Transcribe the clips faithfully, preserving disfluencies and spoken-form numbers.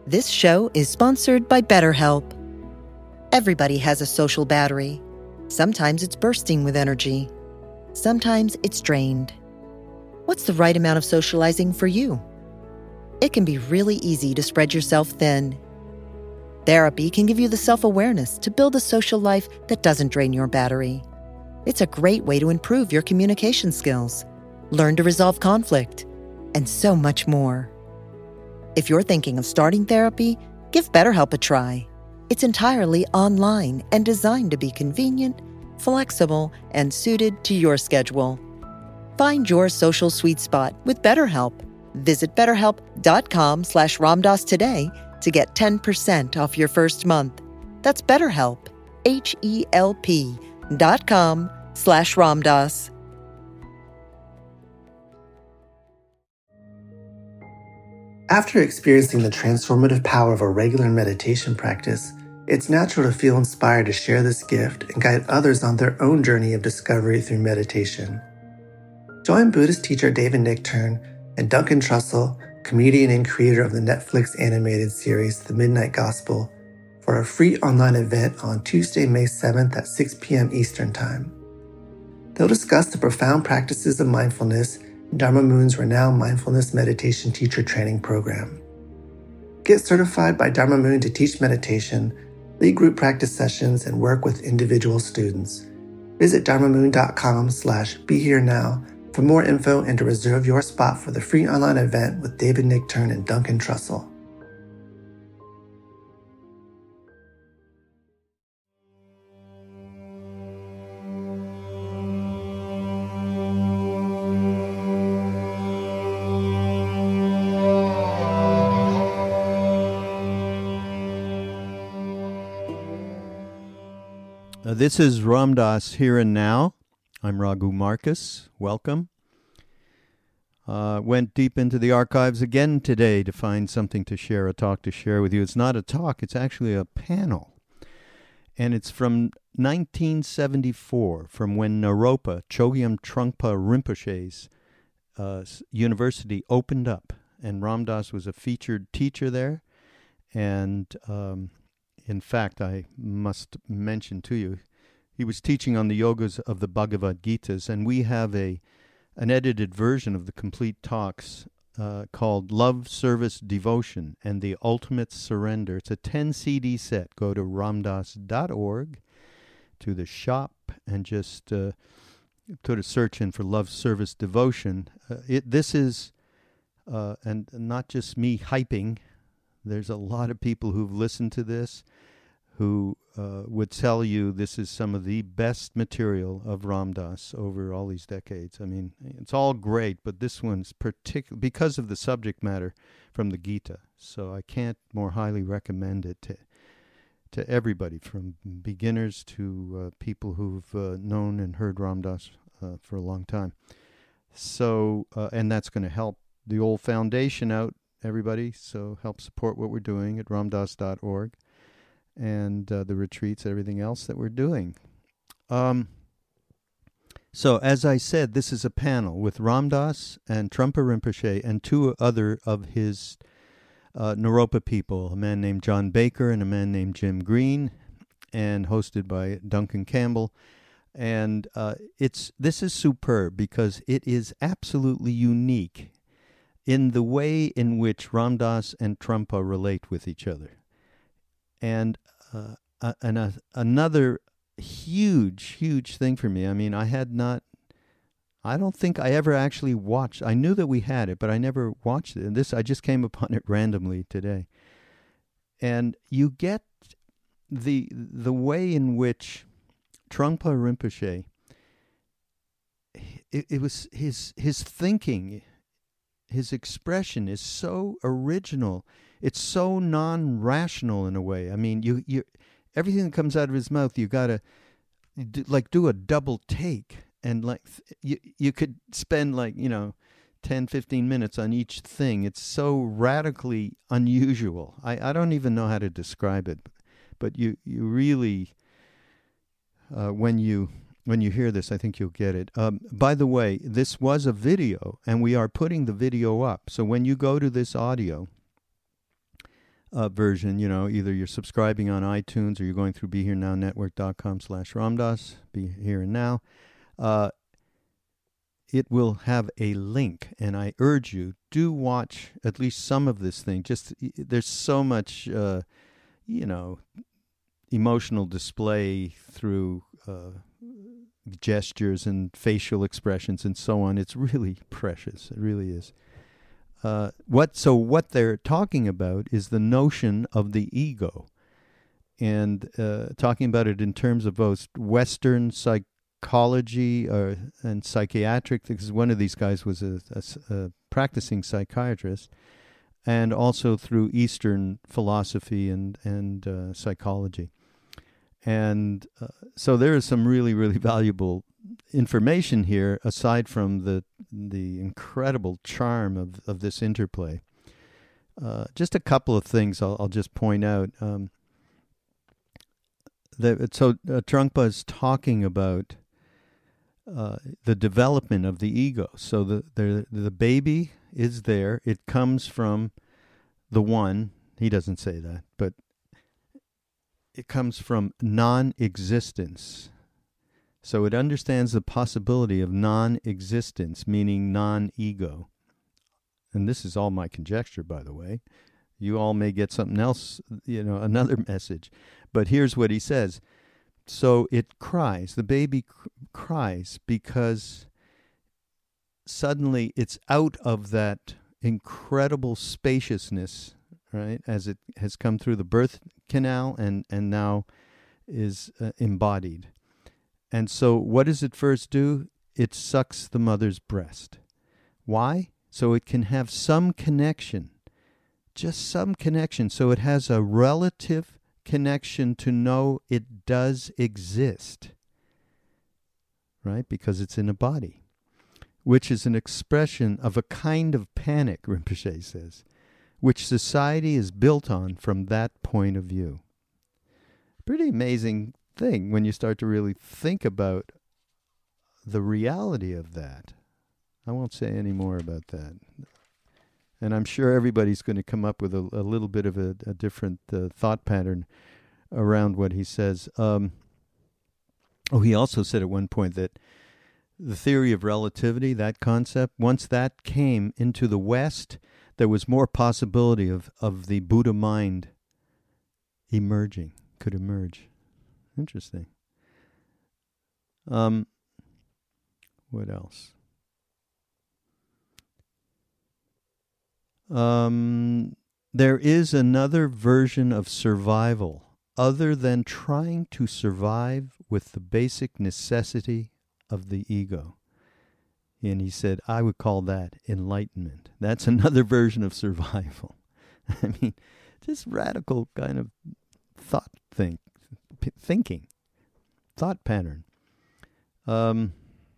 This show is sponsored by BetterHelp. Everybody has a social battery. Sometimes it's bursting with energy. Sometimes it's drained. What's the right amount of socializing for you? It can be really easy to spread yourself thin. Therapy can give you the self-awareness to build a social life that doesn't drain your battery. It's a great way to improve your communication skills, learn to resolve conflict, and so much more. If you're thinking of starting therapy, give BetterHelp a try. It's entirely online and designed to be convenient, flexible, and suited to your schedule. Find your social sweet spot with BetterHelp. Visit betterhelp.com slash Ramdas today to get ten percent off your first month. That's BetterHelp, H-E-L-P dot com slash Ramdas. After experiencing the transformative power of a regular meditation practice, it's natural to feel inspired to share this gift and guide others on their own journey of discovery through meditation. Join Buddhist teacher David Nichtern and Duncan Trussell, comedian and creator of the Netflix animated series The Midnight Gospel, for a free online event on Tuesday, May seventh at six p.m. Eastern Time. They'll discuss the profound practices of mindfulness in Dharma Moon's renowned mindfulness meditation teacher training program. Get certified by Dharma Moon to teach meditation, lead group practice sessions, and work with individual students. Visit dharmamoon.com slash be here now for more info and to reserve your spot for the free online event with David Nichtern and Duncan Trussell. Uh, this is Ram Dass Here and Now. I'm Raghu Marcus. Welcome. Uh, went deep into the archives again today to find something to share, a talk to share with you. It's not a talk, it's actually a panel. And it's from nineteen seventy-four, from when Naropa, Chogyam Trungpa Rinpoche's uh, university opened up. And Ram Dass was a featured teacher there. And um, in fact, I must mention to you, he was teaching on the yogas of the Bhagavad Gitas, and we have a an edited version of the complete talks uh, called Love, Service, Devotion, and the Ultimate Surrender. It's a ten C D set. Go to ramdas dot org, to the shop, and just uh, put a search in for Love, Service, Devotion. Uh, it, this is, uh, and not just me hyping, there's a lot of people who've listened to this who uh, would tell you this is some of the best material of Ram Dass over all these decades. I mean, it's all great, but this one's particular because of the subject matter from the Gita. So I can't more highly recommend it to to everybody, from beginners to uh, people who've uh, known and heard Ram Dass uh, for a long time. So, uh, and that's going to help the old foundation out, everybody. So help support what we're doing at ramdas dot org. And uh, the retreats, everything else that we're doing. Um, so, as I said, this is a panel with Ram Dass and Trungpa Rinpoche and two other of his uh, Naropa people, a man named John Baker and a man named Jim Green, and hosted by Duncan Campbell. And uh, it's this is superb because it is absolutely unique in the way in which Ram Dass and Trungpa relate with each other. And uh, uh, and uh, another huge, huge thing for me. I mean, I had not, I don't think I ever actually watched. I knew that we had it, but I never watched it. And this, I just came upon it randomly today. And you get the the way in which Trungpa Rinpoche, it, it was his his thinking, his expression is so original. It's so non-rational in a way. I mean, you you everything that comes out of his mouth, you gotta do, like do a double take, and like you you could spend like you know ten, fifteen minutes on each thing. It's so radically unusual. I, I don't even know how to describe it, but you you really uh, when you when you hear this, I think you'll get it. Um, by the way, this was a video, and we are putting the video up. So when you go to this audio. uh, version, you know, either you're subscribing on iTunes or you're going through BeHereNowNetwork.com slash Ramdas, Be Here and Now, uh, it will have a link, and I urge you, do watch at least some of this thing. Just, there's so much, uh, you know, emotional display through uh, gestures and facial expressions and so on. It's really precious. It really is. Uh, what so what they're talking about is the notion of the ego, and uh, talking about it in terms of both Western psychology uh, and psychiatric, because one of these guys was a, a, a practicing psychiatrist, and also through Eastern philosophy and, and uh, psychology. And uh, so there is some really, really valuable information here, aside from the the incredible charm of, of this interplay. Uh, just a couple of things I'll, I'll just point out. Um, the, so uh, Trungpa is talking about uh, the development of the ego. So the, the the baby is there. It comes from the one. He doesn't say that, but it comes from non-existence. So it understands the possibility of non-existence, meaning non-ego. And this is all my conjecture, by the way. You all may get something else, you know, another message. But here's what he says. So it cries, the baby cr- cries because suddenly it's out of that incredible spaciousness, right, as it has come through the birth canal and, and now is uh, embodied. And so what does it first do? It sucks the mother's breast. Why? So it can have some connection, just some connection. So it has a relative connection to know it does exist, right? Because it's in a body, which is an expression of a kind of panic, Rinpoche says, which society is built on from that point of view. Pretty amazing thing when you start to really think about the reality of that. I won't say any more about that. And I'm sure everybody's going to come up with a, a little bit of a, a different uh, thought pattern around what he says. Um, oh, he also said at one point that the theory of relativity, that concept, once that came into the West, there was more possibility of, of the Buddha mind emerging, could emerge. Interesting. Um, what else? Um, there is another version of survival other than trying to survive with the basic necessity of the ego. And he said, I would call that enlightenment. That's another version of survival. I mean, just radical kind of thought thing. Thinking, thought pattern. Um,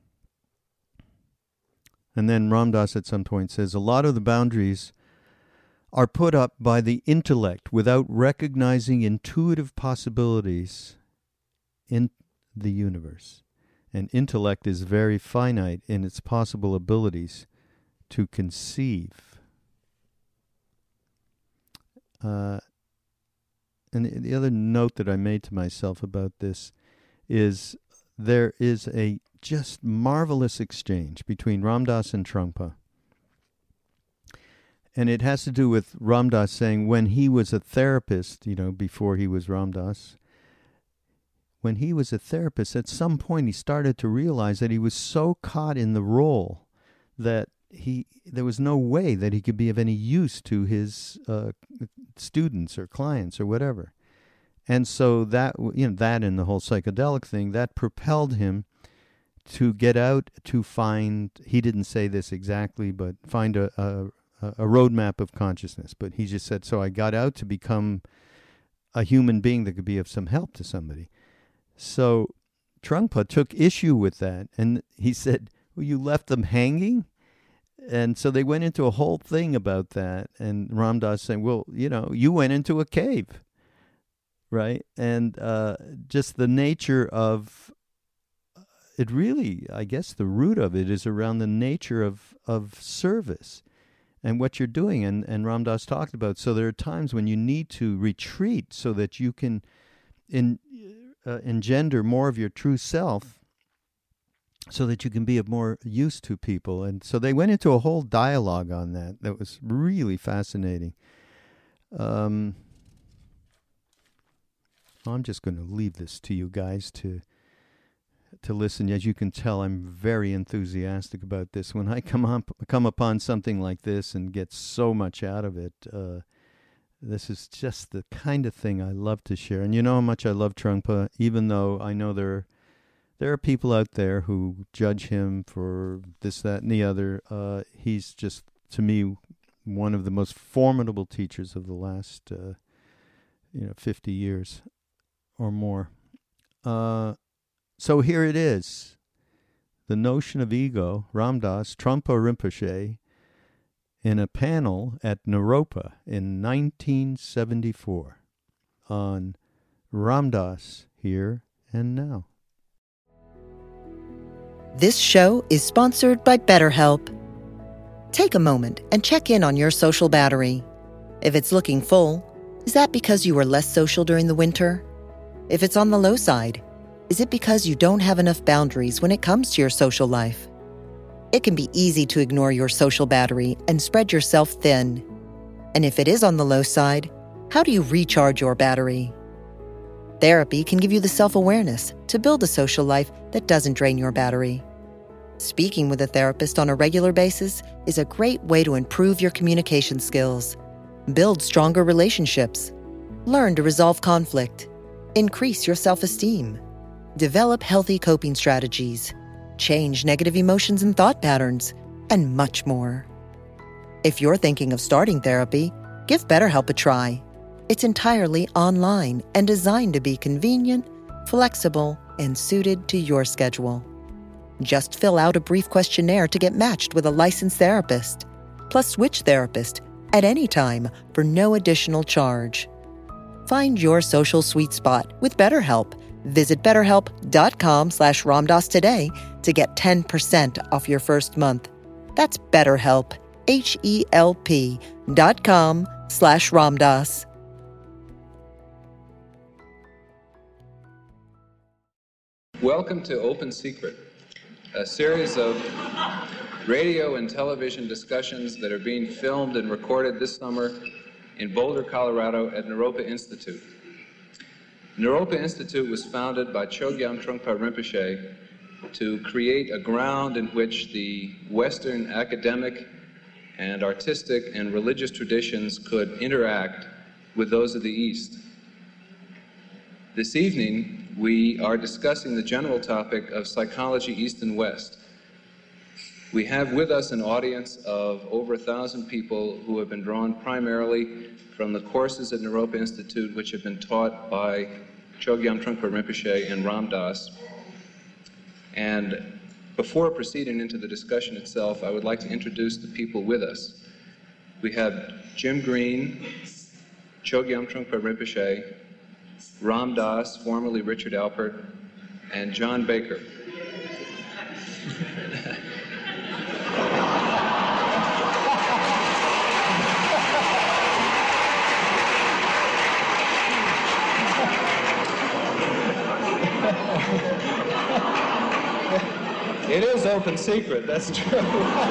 and then Ram Dass at some point says, a lot of the boundaries are put up by the intellect without recognizing intuitive possibilities in the universe. And intellect is very finite in its possible abilities to conceive. Uh, And the other note that I made to myself about this is there is a just marvelous exchange between Ram Dass and Trungpa. And it has to do with Ram Dass saying when he was a therapist, you know, before he was Ram Dass, when he was a therapist, at some point he started to realize that he was so caught in the role that he there was no way that he could be of any use to his uh, students or clients or whatever. And so that, you know, that and the whole psychedelic thing, that propelled him to get out to find, he didn't say this exactly, but find a, a, a roadmap of consciousness. But he just said, so I got out to become a human being that could be of some help to somebody. So Trungpa took issue with that, and he said, well, you left them hanging? And so they went into a whole thing about that, and Ram Dass saying, well, you know, you went into a cave, right? And uh, just the nature of it really, I guess the root of it is around the nature of, of service. and what you're doing. And, and Ram Dass talked about, so there are times when you need to retreat so that you can in, uh, engender more of your true self, so that you can be of more use to people. And so they went into a whole dialogue on that that was really fascinating. Um, I'm just going to leave this to you guys to to listen. As you can tell, I'm very enthusiastic about this. When I come up, come upon something like this and get so much out of it, uh, this is just the kind of thing I love to share. And you know how much I love Trungpa, even though I know there are, there are people out there who judge him for this, that, and the other. Uh, he's just, to me, one of the most formidable teachers of the last, uh, you know, fifty years or more. Uh, so here it is. The notion of ego, Ram Dass, Trungpa Rinpoche, in a panel at Naropa in nineteen seventy-four on Ram Dass Here and Now. This show is sponsored by BetterHelp. Take a moment and check in on your social battery. If it's looking full, is that because you were less social during the winter? If it's on the low side, is it because you don't have enough boundaries when it comes to your social life? It can be easy to ignore your social battery and spread yourself thin. And if it is on the low side, how do you recharge your battery? Therapy can give you the self-awareness to build a social life that doesn't drain your battery. Speaking with a therapist on a regular basis is a great way to improve your communication skills, build stronger relationships, learn to resolve conflict, increase your self-esteem, develop healthy coping strategies, change negative emotions and thought patterns, and much more. If you're thinking of starting therapy, give BetterHelp a try. It's entirely online and designed to be convenient, flexible, and suited to your schedule. Just fill out a brief questionnaire to get matched with a licensed therapist, plus switch therapist at any time for no additional charge. Find your social sweet spot with BetterHelp. Visit betterhelp.com slash ramdas today to get ten percent off your first month. That's BetterHelp, H-E-L-P dot com slash ramdas. Welcome to Open Secret, a series of radio and television discussions that are being filmed and recorded this summer in Boulder, Colorado at Naropa Institute. Naropa Institute was founded by Chogyam Trungpa Rinpoche to create a ground in which the Western academic and artistic and religious traditions could interact with those of the East. This evening, we are discussing the general topic of psychology East and West. We have with us an audience of over a thousand people who have been drawn primarily from the courses at Naropa Institute, which have been taught by Chogyam Trungpa Rinpoche and Ram Dass. And before proceeding into the discussion itself, I would like to introduce the people with us. We have Jim Green, Chogyam Trungpa Rinpoche, Ram Dass, formerly Richard Alpert, and John Baker. It is open secret, that's true.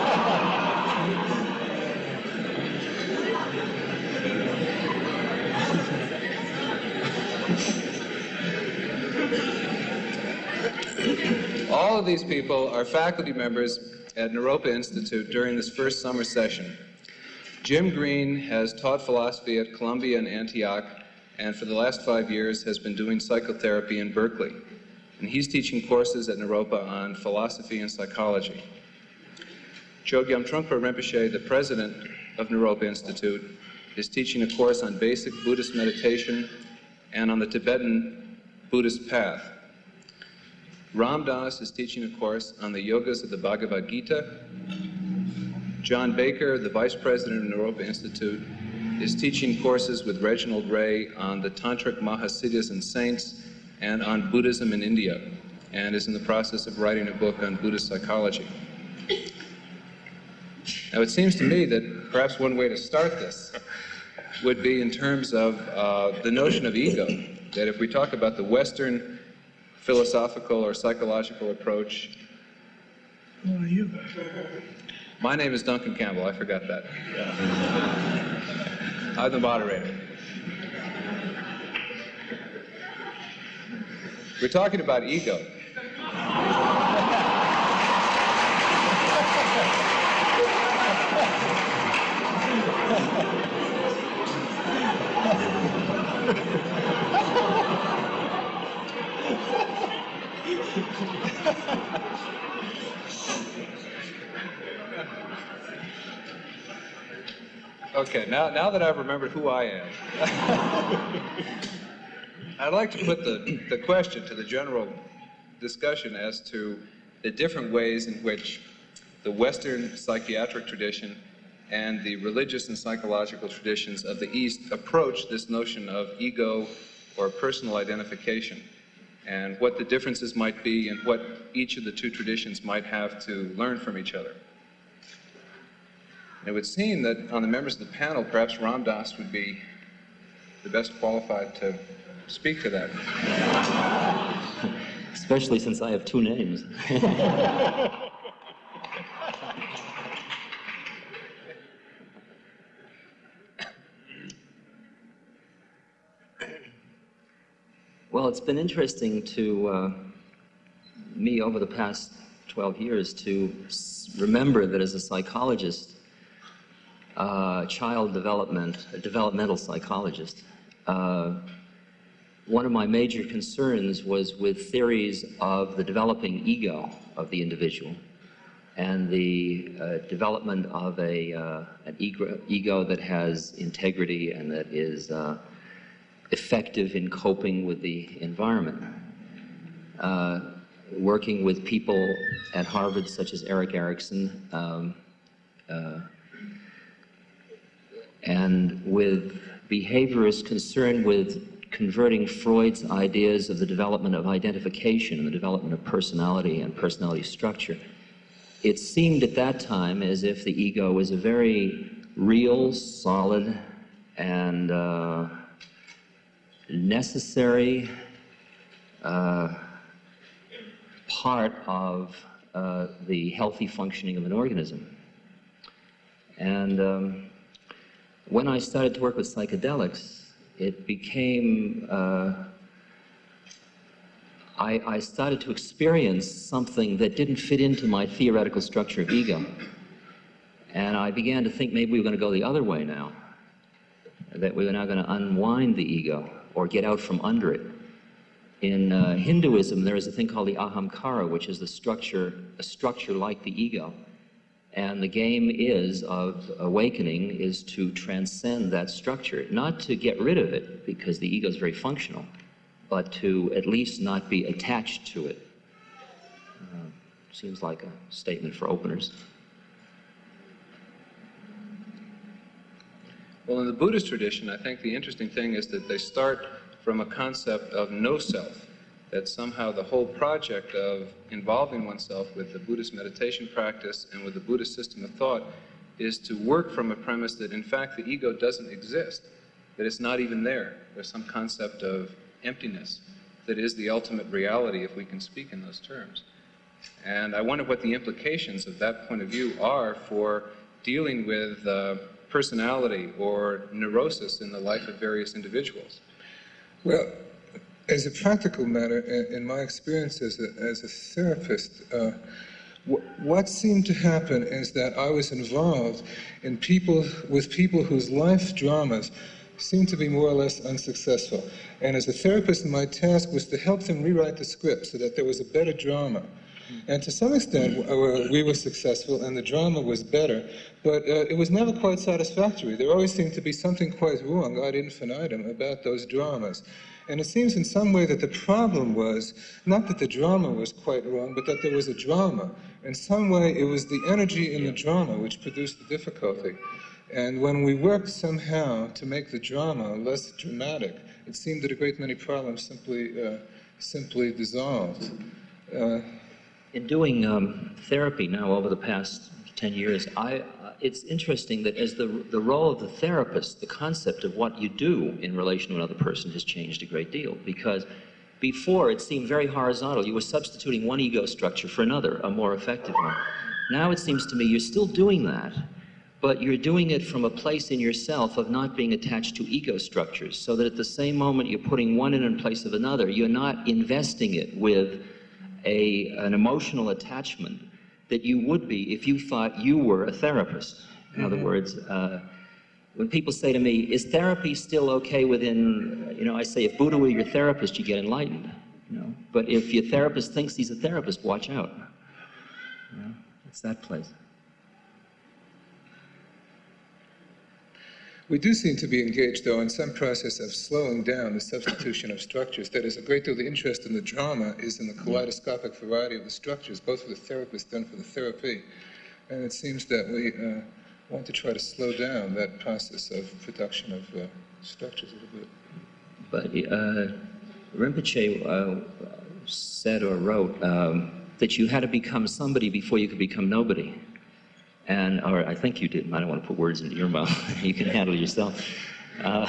All of these people are faculty members at Naropa Institute during this first summer session. Jim Green has taught philosophy at Columbia and Antioch, and for the last five years has been doing psychotherapy in Berkeley. And he's teaching courses at Naropa on philosophy and psychology. Chogyam Trungpa Rinpoche, the president of Naropa Institute, is teaching a course on basic Buddhist meditation and on the Tibetan Buddhist path. Ram Dass is teaching a course on the yogas of the Bhagavad Gita. John Baker, the vice president of Naropa Institute, is teaching courses with Reginald Ray on the Tantric Mahasiddhas and Saints and on Buddhism in India, and is in the process of writing a book on Buddhist psychology. Now, it seems to me that perhaps one way to start this would be in terms of uh, the notion of ego, that if we talk about the Western philosophical or psychological approach. Who are you? My name is Duncan Campbell, I forgot that. I'm the moderator. We're talking about ego. Okay, now, now that I've remembered who I am, I'd like to put the, the question to the general discussion as to the different ways in which the Western psychiatric tradition and the religious and psychological traditions of the East approach this notion of ego or personal identification, and what the differences might be and what each of the two traditions might have to learn from each other. It would seem that on the members of the panel, perhaps Ram Dass would be the best qualified to speak to that. Especially since I have two names. Well, it's been interesting to uh, me over the past twelve years to s- remember that as a psychologist, uh, child development, a developmental psychologist, uh, one of my major concerns was with theories of the developing ego of the individual and the uh, development of a, uh, an ego, ego that has integrity and that is uh, effective in coping with the environment. Uh, working with people at Harvard such as Erik Erikson, um, uh, and with behaviorists concerned with converting Freud's ideas of the development of identification and the development of personality and personality structure, it seemed at that time as if the ego was a very real, solid, and uh, necessary uh, part of uh, the healthy functioning of an organism. And um, when I started to work with psychedelics, it became, uh, I, I started to experience something that didn't fit into my theoretical structure of ego. And I began to think maybe we were going to go the other way now, that we were now going to unwind the ego or get out from under it. In uh, Hinduism, there is a thing called the ahamkara, which is the structure, a structure like the ego. And the game is of awakening is to transcend that structure, not to get rid of it, because the ego is very functional, but to at least not be attached to it. Uh, seems like a statement for openers. Well, in the Buddhist tradition, I think the interesting thing is that they start from a concept of no self, that somehow the whole project of involving oneself with the Buddhist meditation practice and with the Buddhist system of thought is to work from a premise that in fact the ego doesn't exist, that it's not even there. There's some concept of emptiness that is the ultimate reality, if we can speak in those terms. And I wonder what the implications of that point of view are for dealing with uh, personality or neurosis in the life of various individuals. Well, as a practical matter, in my experience as a, as a therapist, uh, w- what seemed to happen is that I was involved in people with people whose life dramas seemed to be more or less unsuccessful. And as a therapist, my task was to help them rewrite the script so that there was a better drama. And to some extent, we were successful and the drama was better, but uh, it was never quite satisfactory. There always seemed to be something quite wrong, ad infinitum, about those dramas. And it seems in some way that the problem was, not that the drama was quite wrong, but that there was a drama. In some way, it was the energy in the drama which produced the difficulty. And when we worked somehow to make the drama less dramatic, it seemed that a great many problems simply, uh, simply dissolved. Uh, In doing um, therapy now over the past ten years, I, it's interesting that as the, the role of the therapist, the concept of what you do in relation to another person has changed a great deal, because before it seemed very horizontal. You were substituting one ego structure for another, a more effective one. Now it seems to me you're still doing that, but you're doing it from a place in yourself of not being attached to ego structures, so that at the same moment you're putting one in in place of another, you're not investing it with a, an emotional attachment that you would be if you thought you were a therapist. In other words, uh, when people say to me, is therapy still okay within, you know, I say, if Buddha were your therapist, you get enlightened. You know? But if your therapist thinks he's a therapist, watch out. You know? It's that place. We do seem to be engaged, though, in some process of slowing down the substitution of structures. That is, a great deal of the interest in the drama is in the kaleidoscopic variety of the structures, both for the therapist and for the therapy. And it seems that we uh, want to try to slow down that process of production of uh, structures a little bit. But uh, Rinpoche uh, said or wrote um, that you had to become somebody before you could become nobody. And, or I think you did. I don't want to put words into your mouth. You can handle it yourself. Uh,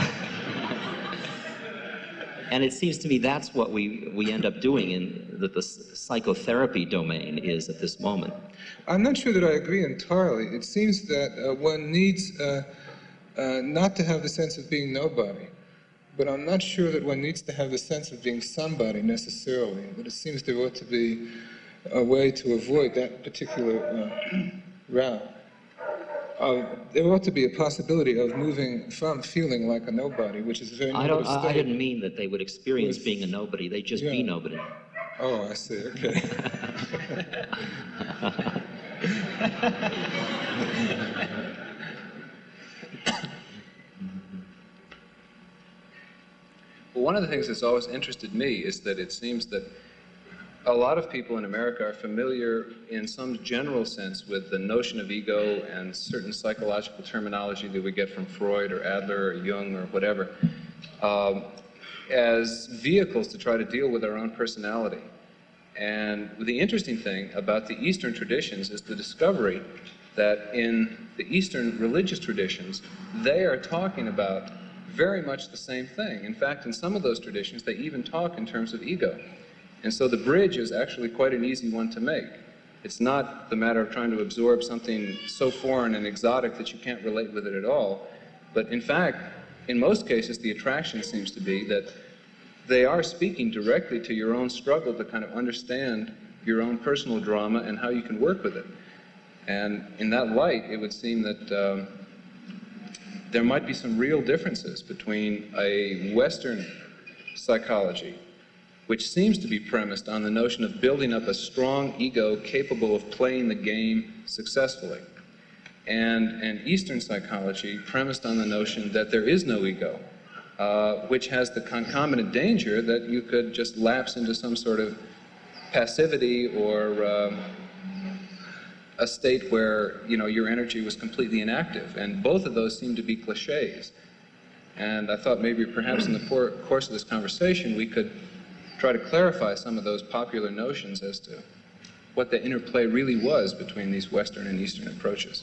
and it seems to me that's what we, we end up doing in the, the psychotherapy domain is at this moment. I'm not sure that I agree entirely. It seems that uh, one needs uh, uh, not to have the sense of being nobody, but I'm not sure that one needs to have the sense of being somebody necessarily. But it seems there ought to be a way to avoid that particular uh, route. Uh, there ought to be a possibility of moving from feeling like a nobody, which is a very I negative don't. state. I didn't mean that they would experience Was, being a nobody. They just yeah. be nobody. Oh, I see. Okay. Well, one of the things that's always interested me is that it seems that a lot of people in America are familiar in some general sense with the notion of ego and certain psychological terminology that we get from Freud or Adler or Jung or whatever um, as vehicles to try to deal with our own personality. And the interesting thing about the Eastern traditions is the discovery that in the Eastern religious traditions, they are talking about very much the same thing. In fact, in some of those traditions, they even talk in terms of ego. And so the bridge is actually quite an easy one to make. It's not the matter of trying to absorb something so foreign and exotic that you can't relate with it at all. But in fact, in most cases, the attraction seems to be that they are speaking directly to your own struggle to kind of understand your own personal drama and how you can work with it. And in that light, it would seem that um, there might be some real differences between a Western psychology, which seems to be premised on the notion of building up a strong ego capable of playing the game successfully, and an Eastern psychology premised on the notion that there is no ego, uh, which has the concomitant danger that you could just lapse into some sort of passivity or um, a state where, you know, your energy was completely inactive. And both of those seem to be cliches. And I thought maybe perhaps in the por- course of this conversation we could try to clarify some of those popular notions as to what the interplay really was between these Western and Eastern approaches.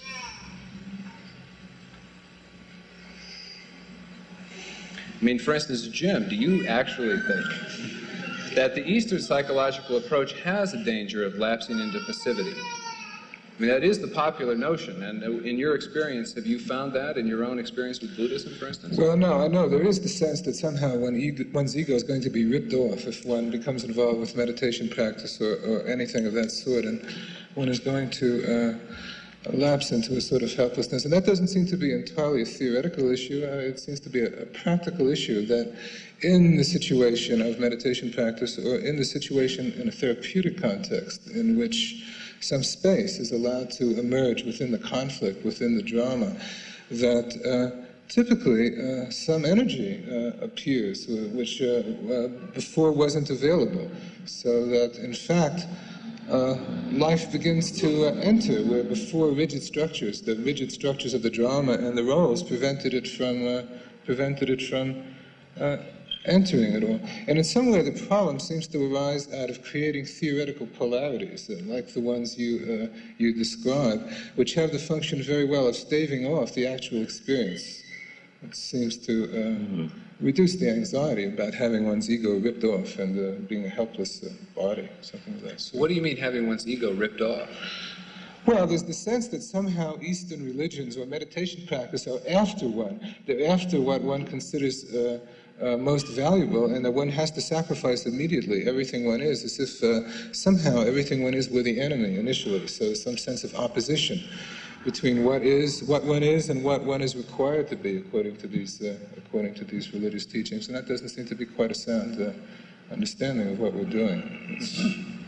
I mean, for instance, Jim, do you actually think that the Eastern psychological approach has a danger of lapsing into passivity? I mean, that is the popular notion, and in your experience, have you found that in your own experience with Buddhism, for instance? Well, no, I know. There is the sense that somehow one ego, one's ego is going to be ripped off if one becomes involved with meditation practice or, or anything of that sort, and one is going to uh, lapse into a sort of helplessness. And that doesn't seem to be entirely a theoretical issue. Uh, it seems to be a, a practical issue that in the situation of meditation practice or in the situation in a therapeutic context in which some space is allowed to emerge within the conflict, within the drama, that uh, typically uh, some energy uh, appears, uh, which uh, uh, before wasn't available, so that in fact uh, life begins to uh, enter, where before rigid structures, the rigid structures of the drama and the roles prevented it from, uh, prevented it from uh, entering it all. And in some way, the problem seems to arise out of creating theoretical polarities, uh, like the ones you, uh, you describe, which have the function very well of staving off the actual experience. It seems to uh, mm-hmm. reduce the anxiety about having one's ego ripped off and uh, being a helpless uh, body, something like that. So what do you mean, having one's ego ripped off? Well, there's the sense that somehow Eastern religions or meditation practice are after one. They're after what one considers uh, uh, most valuable, and that one has to sacrifice immediately everything one is, as if uh, somehow everything one is were the enemy initially. So some sense of opposition between what is, what one is, and what one is required to be, according to these, uh, according to these religious teachings. And that doesn't seem to be quite a sound uh, understanding of what we're doing. It's,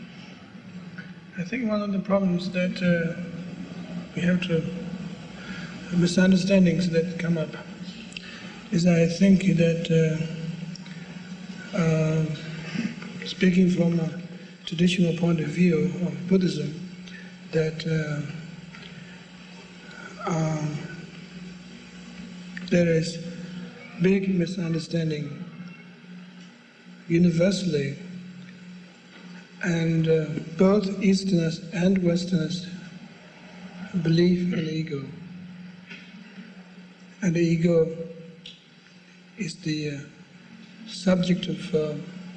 I think one of the problems that uh, we have to, misunderstandings that come up, is I think that, uh, uh, speaking from a traditional point of view of Buddhism, that uh, um, there is big misunderstanding universally. And uh, both Easterners and Westerners believe in the ego. And the ego is the uh, subject of uh,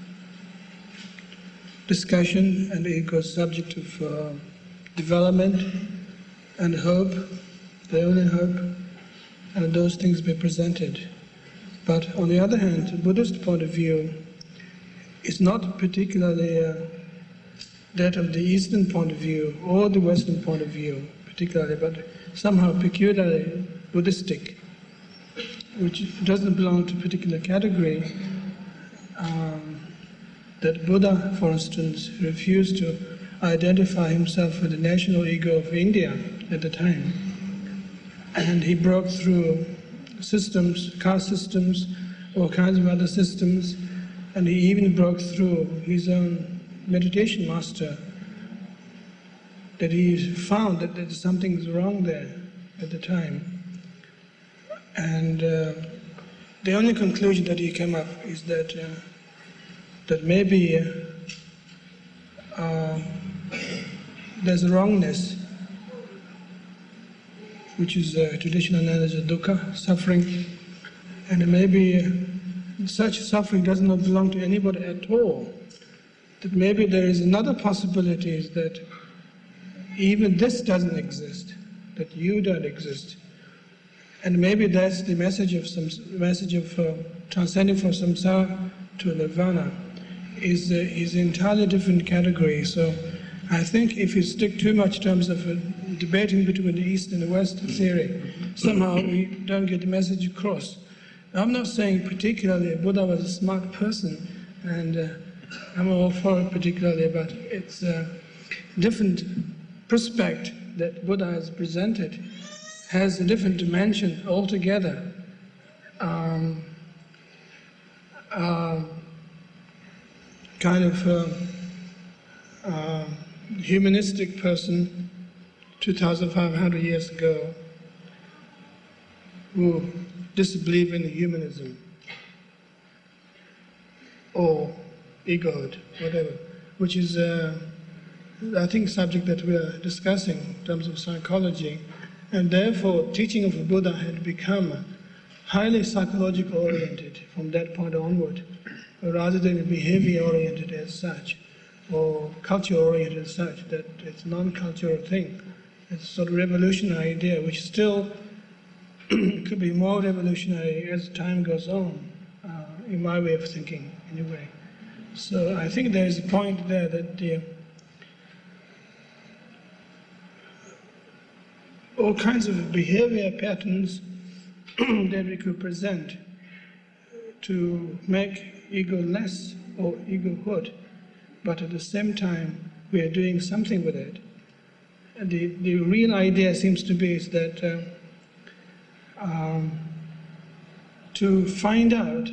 discussion, and the ego is subject of uh, development and hope, the only hope, and those things be presented. But on the other hand, the Buddhist point of view is not particularly uh, that of the Eastern point of view or the Western point of view particularly, but somehow peculiarly Buddhistic, which doesn't belong to a particular category. Um, that Buddha, for instance, refused to identify himself with the national ego of India at the time. And he broke through systems, caste systems, all kinds of other systems, and he even broke through his own meditation master, that he found that, that something's wrong there at the time. And uh, the only conclusion that he came up is that uh, that maybe uh, uh, there's a wrongness, which is uh, traditionally known as a dukkha, suffering, and maybe uh, such suffering does not belong to anybody at all. That maybe there is another possibility, is that even this doesn't exist, that you don't exist. And maybe that's the message of some message of uh, transcending from samsara to nirvana is uh, is an entirely different category. So I think if you stick too much in terms of uh, debating between the East and the West theory, somehow we don't get the message across. I'm not saying particularly Buddha was a smart person, and uh, I'm all for it particularly, but it's a different prospect that Buddha has presented, has a different dimension altogether. Um, uh, kind of uh, uh, humanistic person two thousand five hundred years ago who disbelieved in humanism or egohood, whatever, which is, uh, I think, subject that we are discussing in terms of psychology, and therefore teaching of the Buddha had become highly psychological oriented from that point onward, rather than behavior oriented as such, or culture oriented as such, that it's a non-cultural thing. It's a sort of revolutionary idea, which still could be more revolutionary as time goes on, uh, in my way of thinking, anyway. So I think there is a point there that the, all kinds of behavior patterns that we could present to make ego less or egohood, but at the same time we are doing something with it. And the, the real idea seems to be is that uh, um, to find out,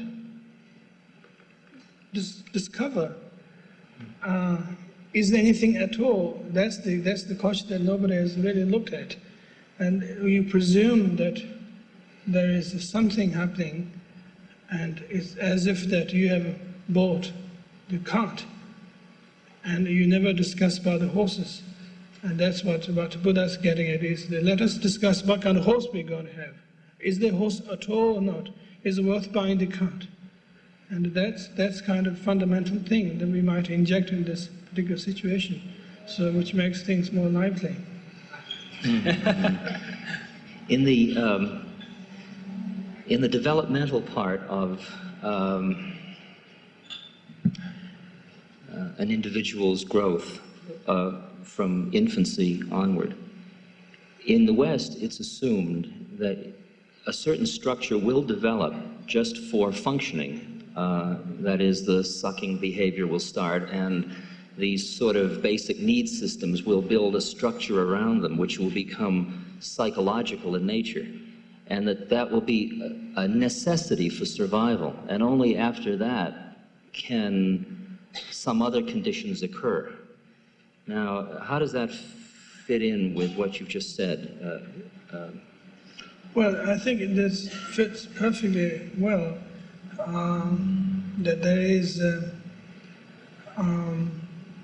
dis- discover, uh, is there anything at all? That's the that's the question that nobody has really looked at, and you presume that there is something happening, And it's as if that you have bought the cart and you never discuss about the horses. And that's what, what Buddha's getting at, is that let us discuss what kind of horse we're going to have. Is there a horse at all or not? Is it worth buying the cart? And that's that's kind of fundamental thing that we might inject in this particular situation, so which makes things more lively. In the um, in the developmental part of um, uh, an individual's growth uh, from infancy onward, in the West, it's assumed that a certain structure will develop just for functioning. Uh, that is, the sucking behavior will start, and these sort of basic needs systems will build a structure around them which will become psychological in nature, and that that will be a, a necessity for survival, and only after that can some other conditions occur. Now, how does that fit in with what you've just said? Uh, uh, well, I think this fits perfectly well. Um, that there is uh, um,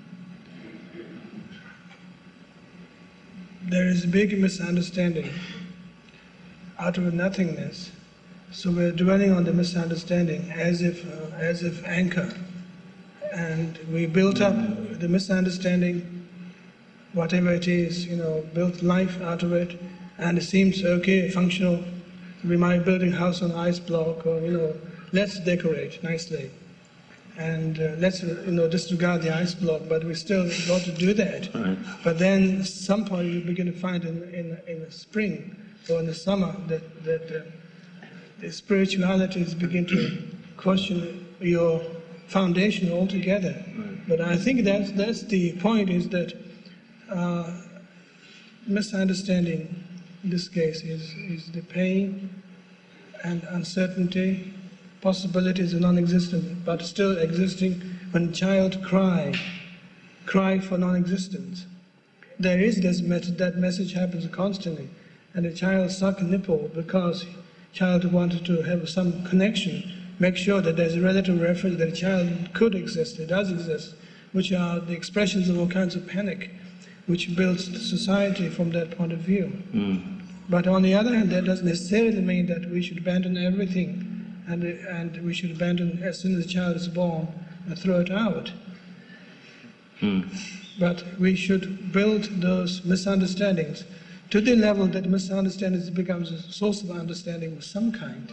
there is a big misunderstanding out of nothingness. So we're dwelling on the misunderstanding as if uh, as if anchor, and we built up the misunderstanding, whatever it is, you know, built life out of it, and it seems okay, functional. We might build a house on ice block, or you know. Let's decorate nicely, and uh, let's uh, you know disregard the ice block. But we still got to do that. Right. But then some point you begin to find in in, in the spring or in the summer that that uh, the spiritualities begin to question your foundation altogether. Right. But I think that's that's the point, is that uh, misunderstanding in this case is is the pain and uncertainty. Possibilities are non-existent, but still existing. When child cry, cry for non-existence. There is this message, that message happens constantly. And the child suck nipple because child wanted to have some connection. Make sure that there's a relative reference that a child could exist, it does exist, which are the expressions of all kinds of panic, which builds society from that point of view. Mm. But on the other hand, that doesn't necessarily mean that we should abandon everything. And, and we should abandon as soon as the child is born and throw it out. Hmm. But we should build those misunderstandings to the level that misunderstandings becomes a source of understanding of some kind.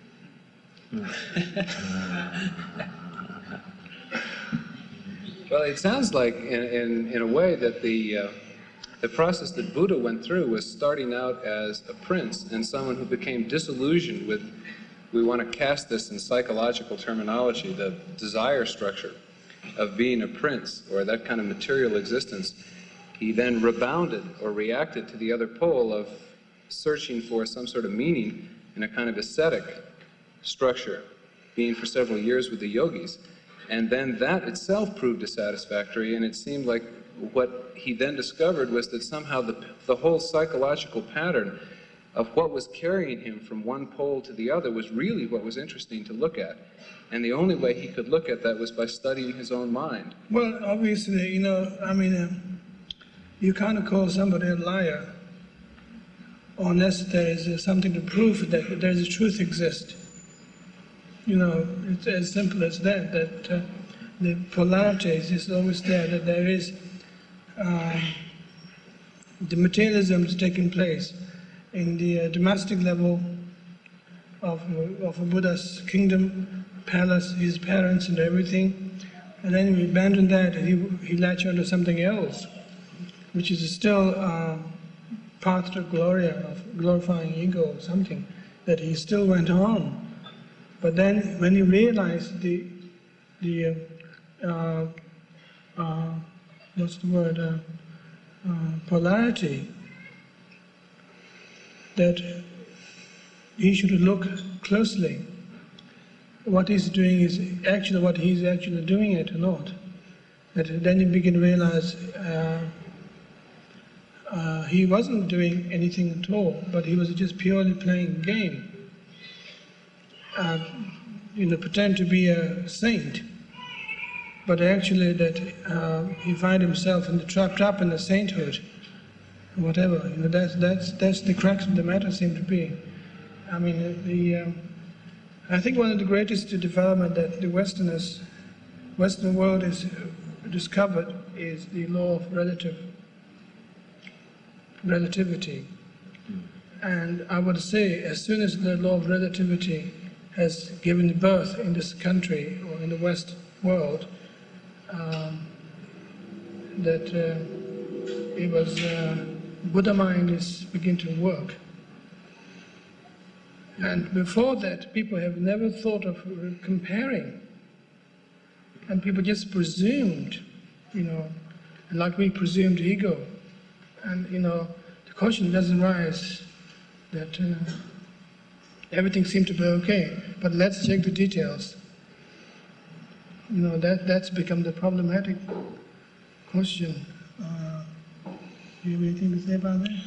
Well, it sounds like, in, in, in a way, that the, uh, the process that Buddha went through was starting out as a prince and someone who became disillusioned with, we want to cast this in psychological terminology, the desire structure of being a prince, or that kind of material existence. He then rebounded or reacted to the other pole of searching for some sort of meaning in a kind of ascetic structure, being for several years with the yogis. And then that itself proved dissatisfactory, and it seemed like what he then discovered was that somehow the, the whole psychological pattern of what was carrying him from one pole to the other was really what was interesting to look at. And the only way he could look at that was by studying his own mind. Well, obviously, you know, I mean, uh, you can't call somebody a liar unless there is uh, something to prove that there is a truth exists. You know, it's as simple as that, that uh, the polarity is just always there, that there is uh, the materialism is taking place in the uh, domestic level of, of a Buddha's kingdom, palace, his parents and everything. And then we abandon that and he, he latch onto something else, which is still uh, part of the gloria, of glorifying ego or something, that he still went on. But then when he realized the, the uh, uh, what's the word, uh, uh, polarity, that he should look closely. What he's doing is actually what he's actually doing it or not. That then you begin to realize uh, uh, he wasn't doing anything at all, but he was just purely playing a game. Uh, you know, pretend to be a saint, but actually that uh, he find himself in the trapped up in the sainthood, whatever. You know, that's that's that's the crux of the matter seem to be. I mean, the um, I think one of the greatest development that the Westerners, Western world has discovered is the law of relative relativity. And I would say, as soon as the law of relativity has given birth in this country or in the West world, um, that uh, it was uh, Buddha mind is begin to work. And before that, people have never thought of comparing, and people just presumed, you know, like we presumed ego, and you know, the question doesn't rise that uh, everything seemed to be okay, but let's check the details. You know, that that's become the problematic question. Uh, do you have anything to say about that?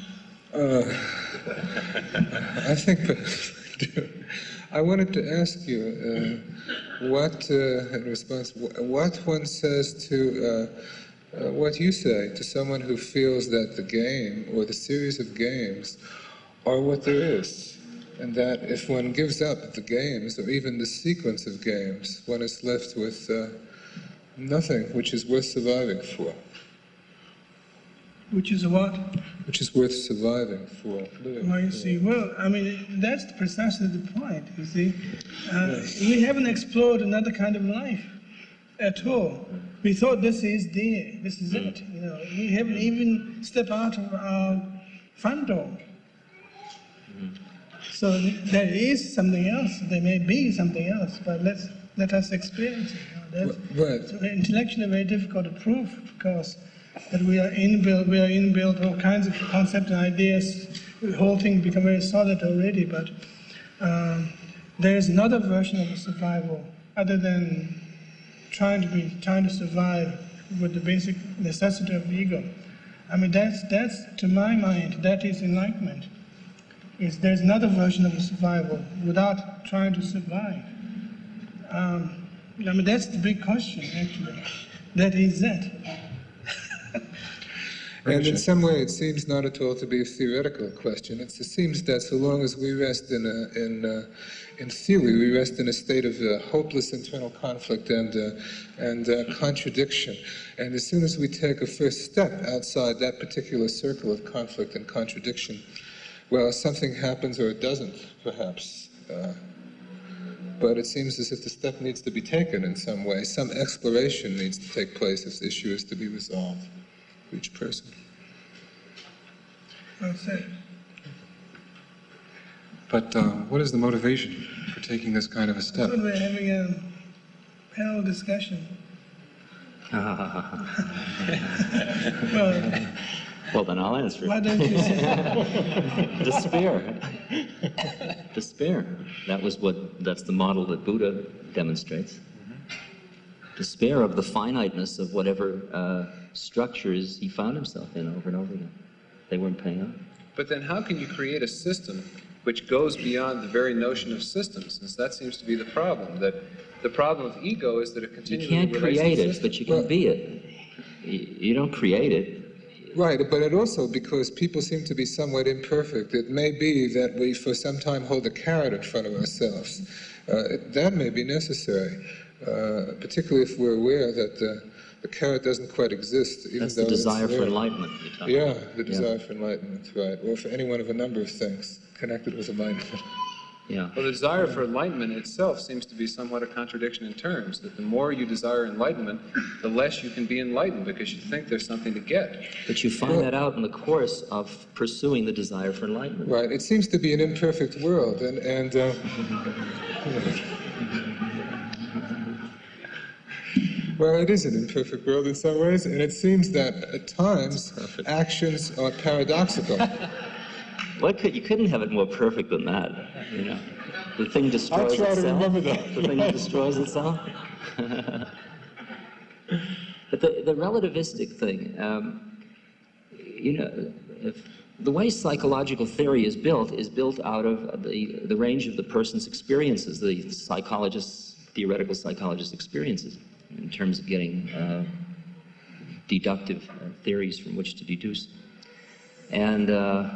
Uh, I think I do. I wanted to ask you uh, what, uh, in response, what one says to uh, uh, what you say to someone who feels that the game or the series of games are what there is, and that if one gives up the games or even the sequence of games, one is left with uh, nothing which is worth surviving for. Which is what? Which is worth surviving for. Living Well, you for. see, well, I mean, that's precisely the point, you see. Uh, we haven't explored another kind of life at all. We thought this is there, this is it, you know. We haven't even stepped out of our front door. So there is something else, there may be something else, but let's let us experience it. You know, that's, Right. so intellectually very difficult to prove because that we are inbuilt, we are inbuilt all kinds of concepts and ideas. The whole thing become very solid already, but um, there is another version of the survival other than trying to be trying to survive with the basic necessity of the ego. I mean, that's that's to my mind that is enlightenment. Is there's another version of the survival without trying to survive. Um, I mean, that's the big question, actually. That is it. And in some way, it seems not at all to be a theoretical question. It's, it seems that so long as we rest in a, in uh, in theory, we rest in a state of uh, hopeless internal conflict and uh, and uh, contradiction. And as soon as we take a first step outside that particular circle of conflict and contradiction, well, something happens or it doesn't, perhaps. Uh, but it seems as if the step needs to be taken in some way. Some exploration needs to take place if the issue is to be resolved for each person. Well said. But uh, what is the motivation for taking this kind of a step? When we're having a panel discussion. well, Well, then I'll answer why it. don't you say? Despair. Despair. That was what, that's the model that Buddha demonstrates. Despair of the finiteness of whatever uh, structures he found himself in over and over again. They weren't paying up. But then how can you create a system which goes beyond the very notion of systems, since that seems to be the problem, that the problem of ego is that it You continually can't relates create to it, systems. but you can Well- be it. You you don't create it. Right, but it also, because people seem to be somewhat imperfect, it may be that we for some time hold a carrot in front of ourselves. Uh, it, that may be necessary, uh, particularly if we're aware that the, the carrot doesn't quite exist. Even That's though the it's desire for there. enlightenment you're talking Yeah, about. the desire for enlightenment, right. Or for any one of a number of things connected with enlightenment. Yeah. Well, the desire for enlightenment itself seems to be somewhat a contradiction in terms, that the more you desire enlightenment, the less you can be enlightened because you think there's something to get. But you find that out in the course of pursuing the desire for enlightenment. Right, it seems to be an imperfect world, and, and uh, well, it is an imperfect world in some ways, and it seems that at times actions are paradoxical. What could, you couldn't have it more perfect than that, you know. The thing destroys I'll try to itself. remember that. The thing destroys itself. But the, the relativistic thing, um, you know, if the way psychological theory is built is built out of the, the range of the person's experiences, the psychologist's, theoretical psychologist's experiences, in terms of getting uh, deductive uh, theories from which to deduce. And uh,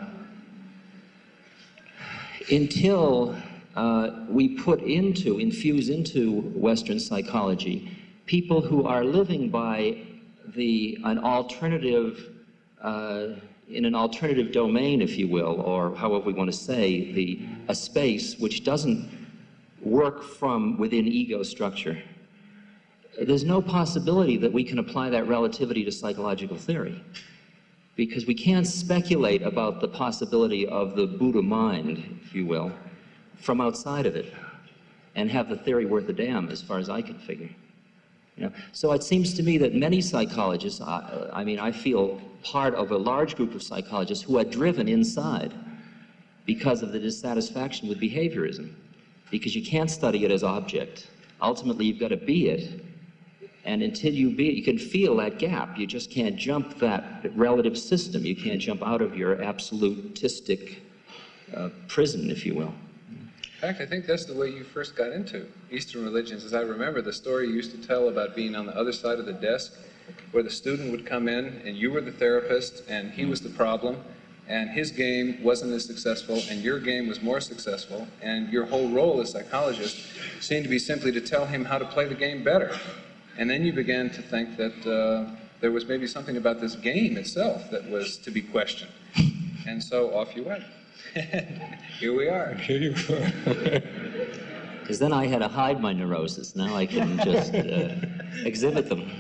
until uh, we put into, infuse into Western psychology people who are living by the, an alternative, uh, in an alternative domain, if you will, or however we want to say, the, a space which doesn't work from within ego structure, there's no possibility that we can apply that relativity to psychological theory, because we can't speculate about the possibility of the Buddha mind, if you will, from outside of it, and have the theory worth a damn, as far as I can figure. You know? So it seems to me that many psychologists, I, I mean, I feel part of a large group of psychologists who are driven inside because of the dissatisfaction with behaviorism, because you can't study it as object. Ultimately, you've got to be it. And until you be it, you can feel that gap. You just can't jump that relative system. You can't jump out of your absolutistic uh, prison, if you will. In fact, I think that's the way you first got into Eastern religions. As I remember the story you used to tell about being on the other side of the desk, where the student would come in and you were the therapist and he was the problem, and his game wasn't as successful and your game was more successful, and your whole role as psychologist seemed to be simply to tell him how to play the game better. And then you began to think that uh, there was maybe something about this game itself that was to be questioned. And so off you went. Here we are. Here you are. Because then I had to hide my neurosis. Now I can just uh, exhibit them.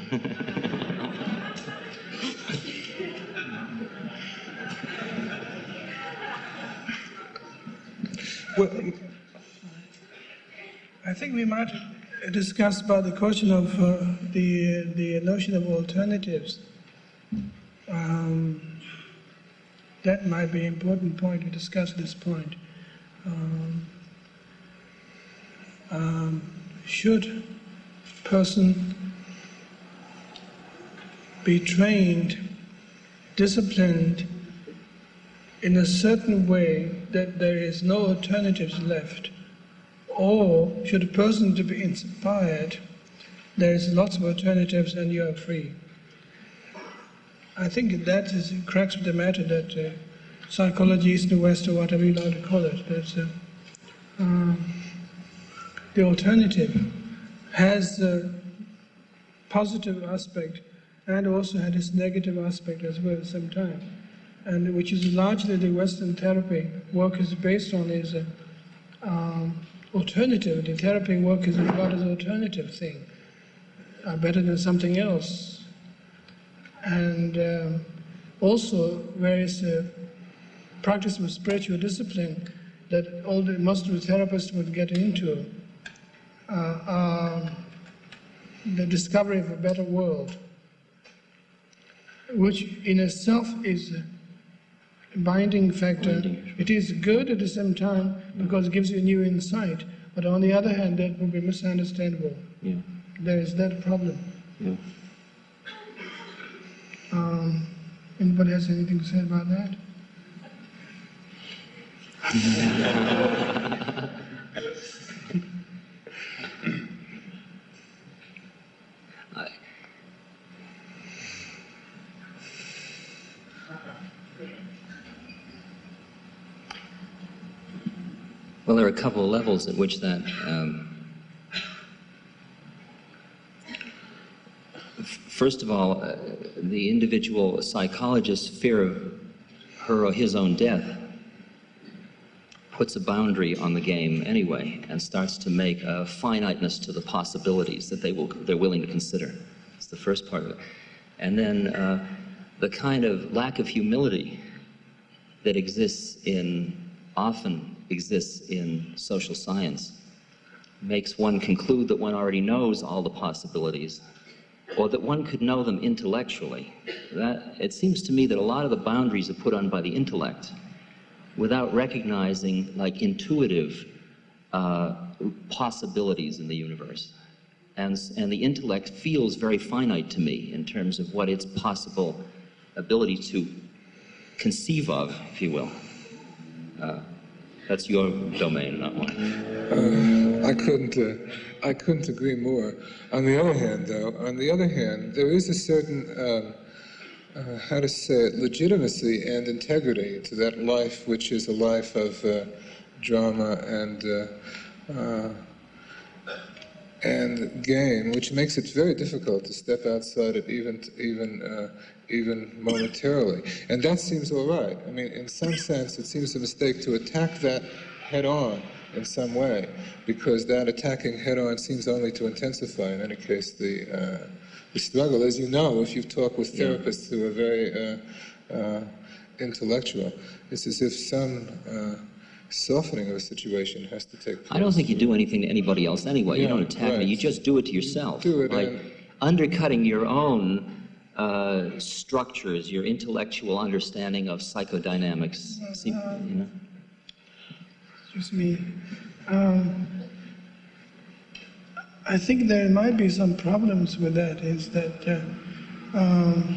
Well, I think we might discuss about the question of uh, the the notion of alternatives. Um, that might be an important point to discuss at this point. Um, um, should person be trained, disciplined in a certain way that there is no alternatives left? Or should a person to be inspired, there is lots of alternatives and you are free? I think that is the crux of the matter, that uh, psychology, East and West, or whatever you like to call it, that uh, um, the alternative has a positive aspect and also had its negative aspect as well at the same time. And which is largely the Western therapy work is based on is a um, alternative. The therapy work is about an alternative thing, uh, better than something else. And um, also various uh, practice of spiritual discipline that all the most of the therapists would get into uh, are the discovery of a better world, which in itself is a binding factor. It is good at the same time because it gives you a new insight, but on the other hand, that would be misunderstandable. Yeah. There is that problem. Yeah. Um, anybody has anything to say about that? I, well, there are a couple of levels at which that um, First of all, uh, the individual psychologist's fear of her or his own death puts a boundary on the game anyway and starts to make a finiteness to the possibilities that they will, they're willing to consider. That's the first part of it. And then uh, the kind of lack of humility that exists in, often exists in social science makes one conclude that one already knows all the possibilities, or that one could know them intellectually. That, it seems to me that a lot of the boundaries are put on by the intellect without recognizing like intuitive uh, possibilities in the universe. And, and the intellect feels very finite to me in terms of what its possible ability to conceive of, if you will. Uh, that's your domain, not mine. Uh, I couldn't. Uh, I couldn't agree more. On the other hand, though, on the other hand, there is a certain, um, uh, how to say it, legitimacy and integrity to that life, which is a life of uh, drama and uh, uh, and game, which makes it very difficult to step outside it, even even uh, even momentarily. And that seems all right. I mean, in some sense, it seems a mistake to attack that head-on in some way, because that attacking head-on seems only to intensify, in any case, the uh, the struggle. As you know, if you've talked with therapists who are very uh, uh, intellectual, it's as if some uh, softening of a situation has to take place. I don't think you do anything to anybody else anyway. Yeah, you don't attack right. me. You just do it to yourself. Do it, like and- undercutting your own uh, structures, your intellectual understanding of psychodynamics. See, you know? Excuse me. Um, I think there might be some problems with that. Is that uh, um,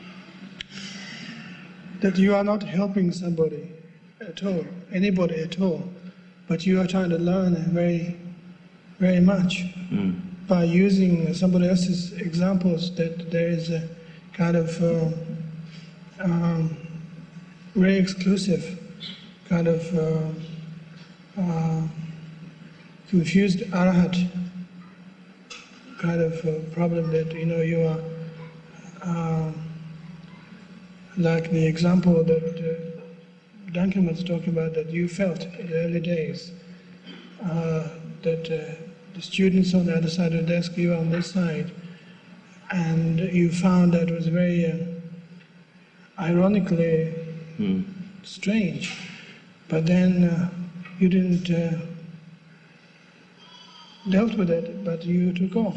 that you are not helping somebody at all, anybody at all, but you are trying to learn very, very much Mm. by using somebody else's examples. That there is a kind of uh, um, very exclusive kind of uh, uh, confused arahat kind of uh, problem, that you know you are uh, like the example that uh, Duncan was talking about, that you felt in the early days, uh, that uh, the students on the other side of the desk, you on this side, and you found that was very uh, ironically Mm. strange, but then uh, you didn't uh, dealt with it, but you took off.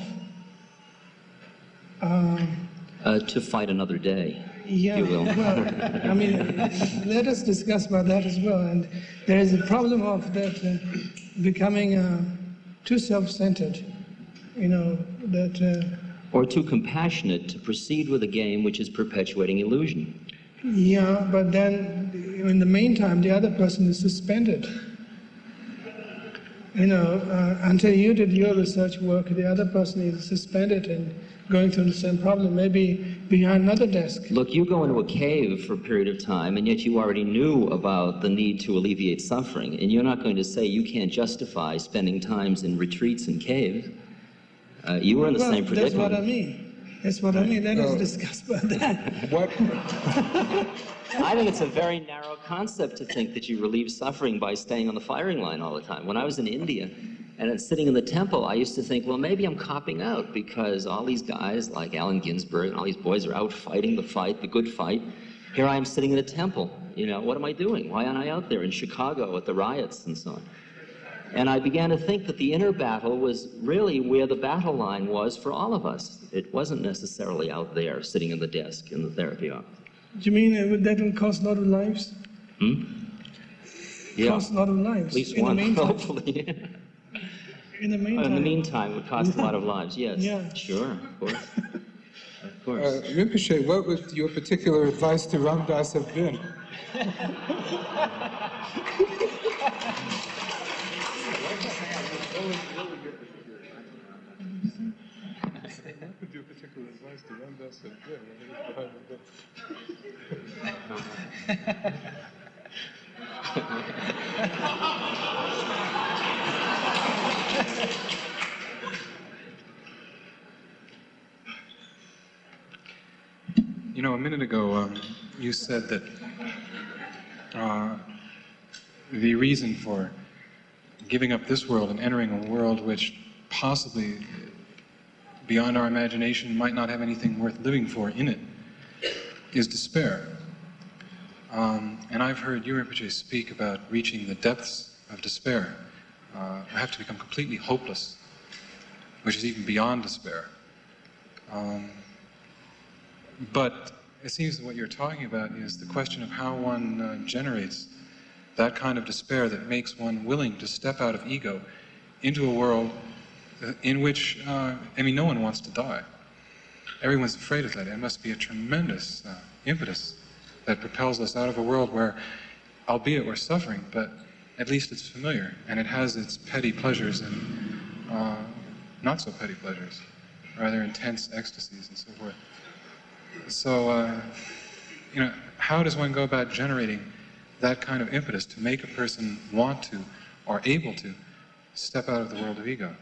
Um, Uh, to fight another day, yeah, if you will. well, I mean, let us discuss about that as well. And there is a problem of that uh, becoming uh, too self-centered, you know, that... Uh, Or too compassionate to proceed with a game which is perpetuating illusion. Yeah, but then in the meantime, the other person is suspended. You know, uh, until you did your research work, the other person is suspended and going through the same problem, maybe behind another desk. Look, you go into a cave for a period of time, and yet you already knew about the need to alleviate suffering, and you're not going to say you can't justify spending times in retreats and caves. Uh, you were in the well, same predicament. That's what I mean. That's what I mean. Let us No. discuss about that. What? I think it's a very narrow concept to think that you relieve suffering by staying on the firing line all the time. When I was in India and it's sitting in the temple, I used to think, well, maybe I'm copping out because all these guys like Allen Ginsberg and all these boys are out fighting the fight, the good fight. Here I am sitting in a temple. You know, what am I doing? Why aren't I out there in Chicago at the riots and so on? And I began to think that the inner battle was really where the battle line was for all of us. It wasn't necessarily out there sitting in the desk in the therapy office. Do you mean uh, that will cost a lot of lives? Hmm? Yeah, Cost a lot of lives. at least in one, the meantime, hopefully. In the meantime. In the meantime, it would cost a lot of lives, yes. Yeah. Sure, of course. Of course. Uh, Rinpoche, what would your particular advice to Ram Dass have been? What would your particular advice to Ram Dass have been when he was behind the bench? You know, a minute ago, um, you said that uh, the reason for giving up this world and entering a world which possibly, beyond our imagination, might not have anything worth living for in it, is despair. Um, and I've heard you, Rinpoche, speak about reaching the depths of despair. Uh, I have to become completely hopeless, which is even beyond despair. Um, But it seems that what you're talking about is the question of how one uh, generates that kind of despair that makes one willing to step out of ego into a world uh, in which, uh, I mean, no one wants to die. Everyone's afraid of that. It must be a tremendous uh, impetus that propels us out of a world where, albeit we're suffering, but at least it's familiar, and it has its petty pleasures and uh, not so petty pleasures, rather intense ecstasies and so forth. So, uh, you know, how does one go about generating that kind of impetus to make a person want to, or able to, step out of the world of ego?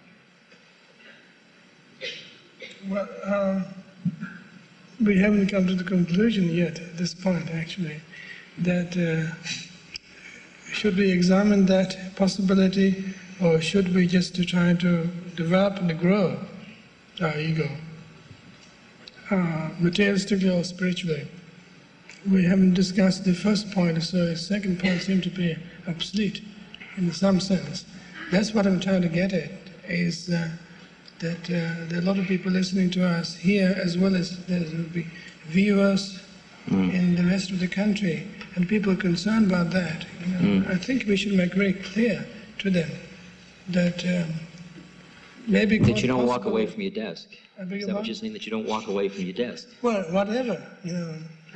Well, uh, we haven't come to the conclusion yet at this point, actually, that uh, should we examine that possibility, or should we just to try to develop and grow our ego, uh, materialistically or spiritually? We haven't discussed the first point, so the second point seems to be obsolete in some sense. That's what I'm trying to get at, is uh, that uh, there are a lot of people listening to us here, as well as there will be viewers mm. in the rest of the country, and people are concerned about that. You know, mm. I think we should make very clear to them that um, maybe... That you don't walk away from your desk. I beg Is your that what pardon? you're saying, that you don't walk away from your desk? Well, whatever, you know.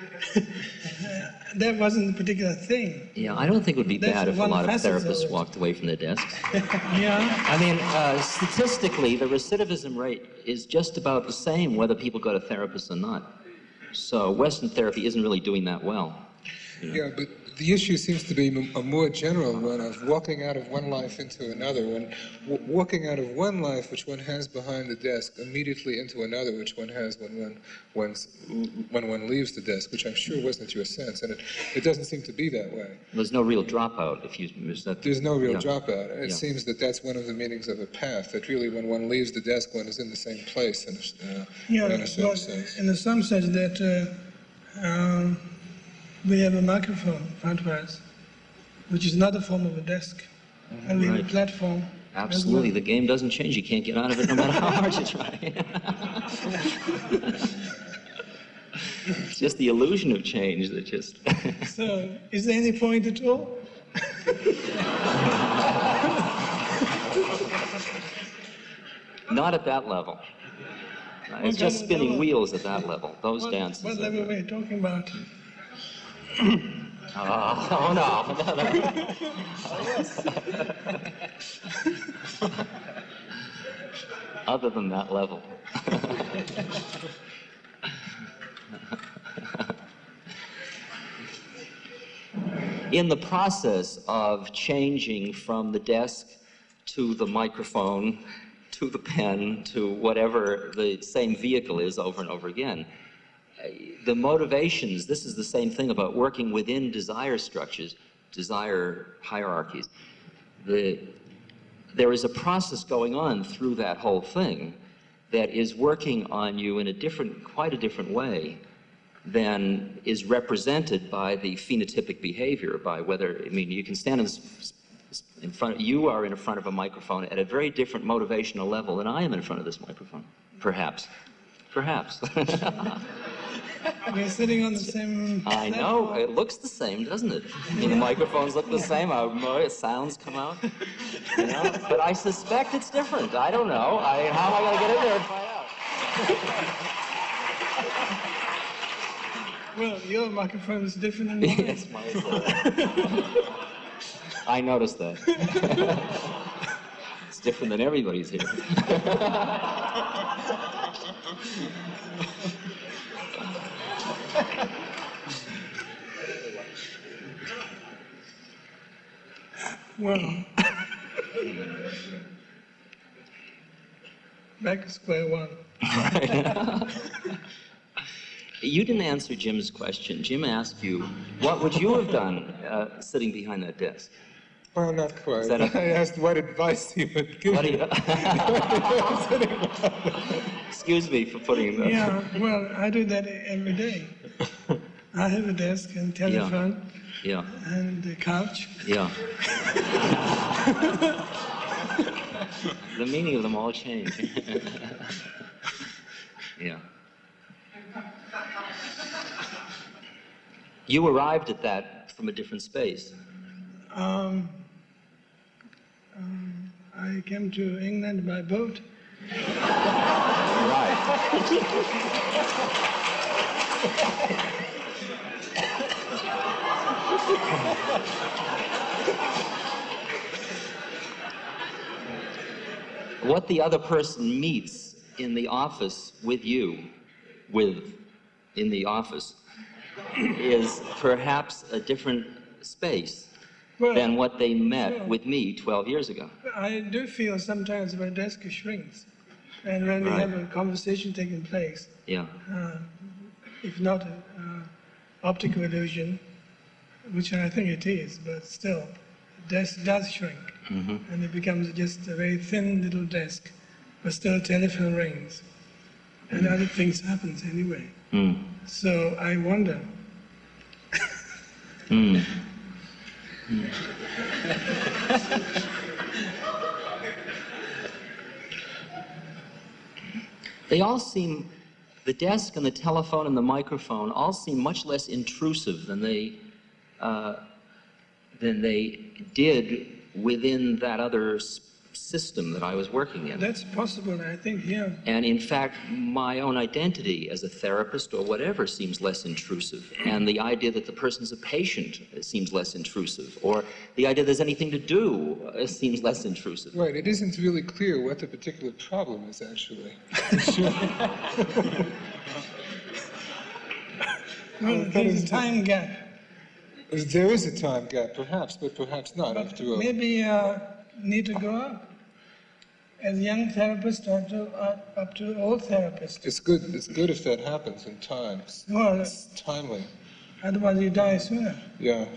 That wasn't a particular thing. Yeah, I don't think it would be That's bad if a one lot of facet of therapists it. walked away from their desks. Yeah. I mean, uh, statistically, the recidivism rate is just about the same whether people go to therapists or not. So Western therapy isn't really doing that well. You know? Yeah, but the issue seems to be a more general one of walking out of one life into another, when w walking out of one life which one has behind the desk immediately into another which one has when one one's, when one leaves the desk, which I'm sure wasn't your sense, and it, it doesn't seem to be that way. There's no real dropout if you miss that. There's no real Yeah. dropout. It Yeah. seems that that's one of the meanings of a path, that really when one leaves the desk, one is in the same place in a, uh, Yeah, in a certain well, sense. in some sense that uh, um, we have a microphone in front of us, which is another form of a desk, and we have Right. a platform. as Absolutely, well. the game doesn't change. You can't get out of it no matter how hard you try. It's just the illusion of change that just... So, is there any point at all? Not at that level. Uh, it's What just kind of spinning level? wheels at that level. Those What, dances. what are- level were you talking about? Oh, oh no. no, no. Other than that level. In the process of changing from the desk to the microphone, to the pen, to whatever the same vehicle is over and over again, the motivations, this is the same thing about working within desire structures, desire hierarchies. The, there is a process going on through that whole thing that is working on you in a different, quite a different way than is represented by the phenotypic behavior, by whether, I mean, you can stand in, in front, you are in front of a microphone at a very different motivational level than I am in front of this microphone, perhaps, perhaps. We're sitting on the same I know, it looks the same, doesn't it? I mean, the microphones look the same, how more sounds come out, you know? But I suspect it's different, I don't know. I, how am I gonna get in there and find out? Well, your microphone is different than mine. Yes, mine is, uh, I noticed that. It's different than everybody's here. Well, back to square one. You didn't answer Jim's question. Jim asked you, what would you have done uh, sitting behind that desk? Well, not quite. Is that a- I asked what advice he would give What do me. you... Excuse me for putting the... Yeah, well, I do that every day. I have a desk and telephone Yeah, and a couch. yeah. The meaning of them all change. Yeah. You arrived at that from a different space. Um, um, I came to England by boat. Right. What the other person meets in the office with you, with, in the office, is perhaps a different space well, than what they met well, with me twelve years ago. I do feel sometimes my desk shrinks, and when we right. have a conversation taking place, yeah. uh, if not uh, optical illusion, which I think it is, but still, the desk does shrink. Mm-hmm. And it becomes just a very thin little desk, but still telephone rings. And mm. other things happen anyway. Mm. So I wonder. mm. Mm. They all seem, the desk and the telephone and the microphone all seem much less intrusive than they, uh, than they did within that other system that I was working in. That's possible, I think, yeah. And in fact, my own identity as a therapist or whatever seems less intrusive. And the idea that the person's a patient seems less intrusive. Or the idea there's anything to do uh, seems less intrusive. Right, it isn't really clear what the particular problem is, actually. Well, there's a time gap. There is a time gap, perhaps, but perhaps not, but after all. Maybe uh, need to grow up as young therapists or to, uh, up to old therapists. It's good. It's good if that happens in time. It's, well, it's timely. Otherwise, you die sooner. Yeah.